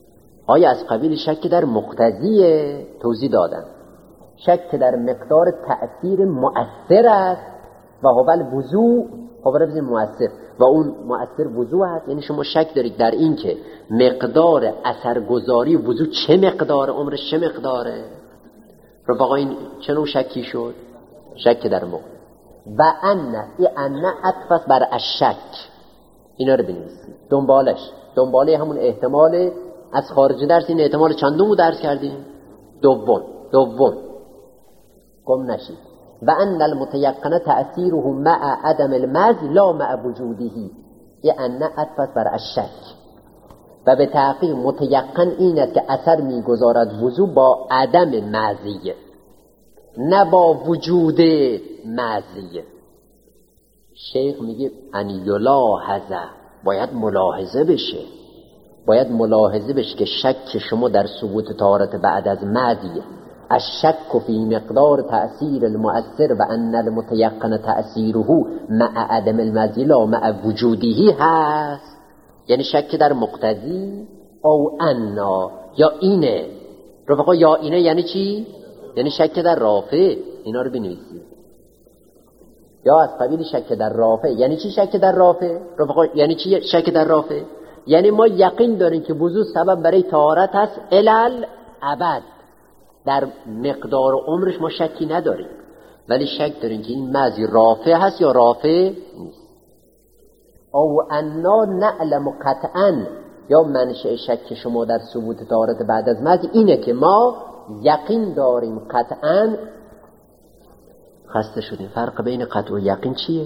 آیا از قبیل شک در مقتضیه؟ توضیح دادم شک در مقدار تأثیر مؤثر است و هو الوضوء، هو لفظ مؤثر و اون مؤثر وضوء است. یعنی شما شک دارید در این که مقدار اثرگذاری وضوء چه مقدار، عمرش چه مقداره. رفقا این چه نوع شکی شد؟ شک در مقدار. و ان ای ان عطف بر الشک، اینا رو بنویسید دنبالش، دنباله همون احتمال از خارج درس. این احتمال چندمو درس کردیم؟ دوم دوم گم نشید. و ان المتيقن تأثیره مع عدم المز لا مع وجوده، ای ان عطف بر الشک. و به تحقیق متیقن این است که اثر میگذارد وضو با عدم مزیه نه با وجود مزیه. شیخ میگه ان یلاحظه، باید ملاحظه بشه، باید ملاحظه بشه که شک شما در ثبوت طهارت بعد از مزیه. الشک فی مقدار تأثیر المؤثر و ان المتیقن تأثیره مع عدم المزی لا مع وجودهی هست. یعنی شک در مقتضی او انا، یا اینه رفقا، یا اینه یعنی چی؟ یعنی شک در رافع. اینا رو بنویسید. یا از قبیل شک در رافع. یعنی چی شک در رافع رفقا؟ یعنی چی شک در رافع؟ یعنی ما یقین داریم که وضو سبب برای طهارت هست الال ابد، در مقدار عمرش ما شکی نداریم، ولی شک داریم که این مزی رافع هست یا رافع نیست. او انا نعلم قطعا، یا منشأ شک شما در ثبوت طهارت بعد از مزی اینه که ما یقین داریم قطعا. خسته شدیم. فرق بین قطع و یقین چیه؟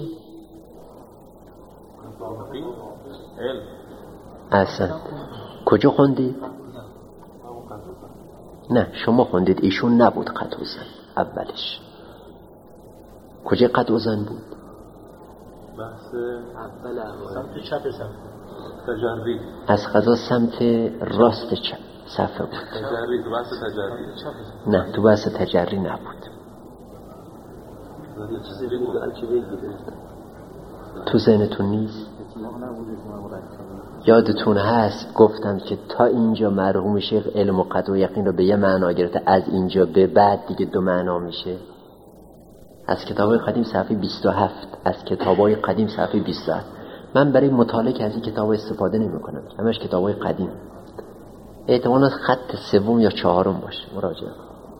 اصلا کجا خوندید؟ نه شما خوندید، ایشون نبود قطع و زن اولش. کجا قطع و زن بود؟ بحث اول سمت چپ تجری، از قضا سمت راست چپ صفحه بود. تجری تو بحث تجری. نه تو بحث تجری نبود. تو ذهنتون نیست؟ یادتون هست گفتم که تا اینجا مرحوم شیخ علم و قطع و یقین رو به یه معنا گرفته، از اینجا به بعد دیگه دو معنا میشه. از کتابای قدیم صفحه بیست و هفت، از کتابای قدیم صفحه بیست و هفت. من برای مطالعه از این کتاب استفاده نمی کنم، همش کتابای قدیم. احتمالا خط سوم یا چهارم باشه، مراجعه.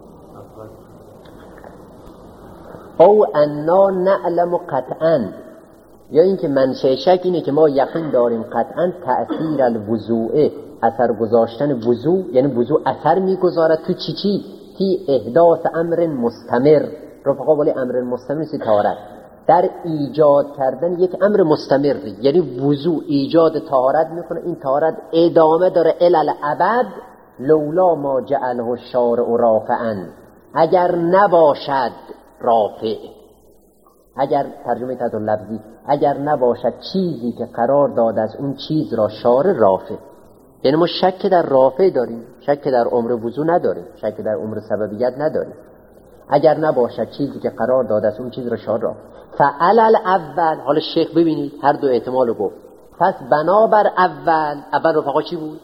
او انا نعلم قطعا، یا اینکه منشأ شک اینه که ما یقین داریم قطعا تأثیر الوضوء، اثر گذاشتن وضوء، یعنی وضوء اثر میگذارد تو چی چی؟ تی احداث امر مستمر. رفقا ولی امر مستمر سی طهارت، در ایجاد کردن یک امر مستمری، یعنی وضوء ایجاد طهارت میکنه، این طهارت ادامه داره الی الابد. لولا ما جعله الشارع رافعا، اگر نباشد رافع، اگر ترجمه تحت لفظی، اگر نباشد چیزی که قرار داد از اون چیز را شارع رافع. یعنی ما شک در رافع داریم، شک در عمر وضو نداریم، شک در عمر سببیت نداریم. اگر نباشد چیزی که قرار داد از اون چیز را شارع رافع. فعلل اول، حالا شیخ ببینید هر دو احتمال گفت. پس بنابر اول، اول رفقا چی بود؟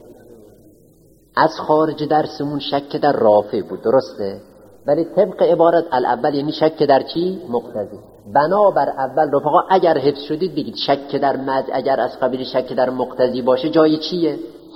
از خارج درسمون شک در رافع بود، درسته؟ ولی طبق عبارت الاول یعنی شک در چی؟ مقتضی. بنابر اول رفقا اگر حفظ شدید بگید شک در مد اگر از قبیل شک در مقتضی باشه جای چیه؟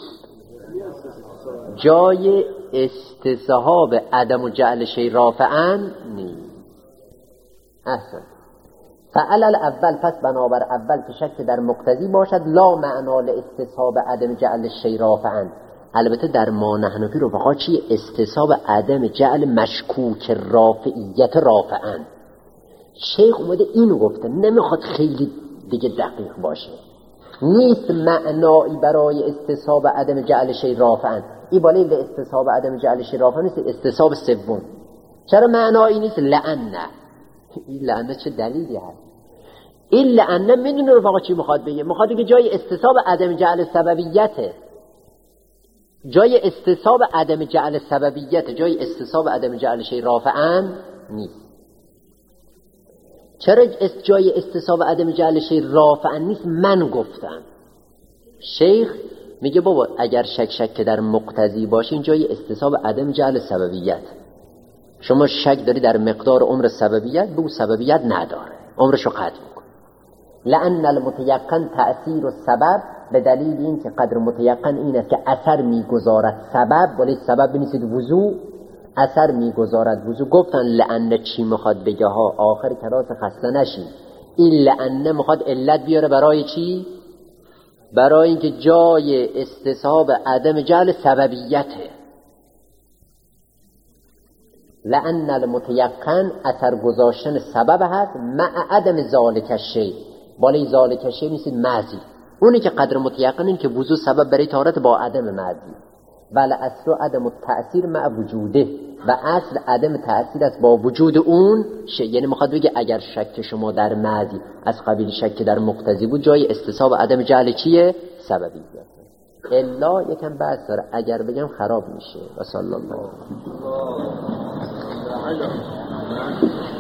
جای استصحاب عدم و جعل شی رافعا نیست. احسن. فعلل اول، پس بنابر اول که شک در مقتضی باشد لا معنا لاستصحاب عدم جعل شی رافعا. البته در ما نحنفی رفقا چیه؟ استصحاب عدم جعل مشکوک رافعیت رافعا. شیخ اومده اینو گفته، نمیخواد خیلی دیگه دقیق باشه. نیست معنایی برای استصحاب عدم جعل شی رافعا. این بالای به استصحاب عدم جعل شی رافعا نیست، استصحاب سوم. چرا معنایی نیست؟ لعنه. این لعنه چه دلیلی هست؟ این لعنه میدونه رفقا چی میخواد بگه؟ میخواد بگه جای استصحاب عدم جعل سببیته، جای استصحاب عدم جعل سببیت، جای استصحاب عدم جعل شی رافعا نیست. چرا جای استصحاب عدم جعل شی رافعا نیست؟ من گفتم. شیخ میگه بابا اگر شک شک در مقتضی باشه این جای استصحاب عدم جعل سببیت. شما شک داری در مقدار عمر سببیت، به او سببیت نداره، عمرشو قطع میکن. لأن المتیقن تأثیر و سبب، به دلیل این که قدر متیقن این است که اثر میگذارد سبب، ولی سبب بنویسید وضوع، اثر میگذارد وضوع. گفتن لأن چی میخواد بگه ها؟ آخر کلاس خسته نشید. این لأن میخواد علت بیاره برای چی؟ برای اینکه جای استصحاب عدم جعل سببیته. لأن المتیقن اثر گذاشتن سبب هست مع عدم ذالک الشیء، بالای ذالک الشیء نیستید ماضی. اونی که قدر متیقن این که وضوع سبب برای طهارت با عدم ماضی. ولی اصل عدم التأثیر مع وجوده، و اصل عدم تأثیر است با وجود اون شیء. یعنی میخواد بگه اگر شک شما در ماضی از قبیل شک در مقتضی بود، جای استصحاب عدم جعل چیه؟ سببیت. الا یکم بحث داره، اگر بگم خراب میشه. و صلی الله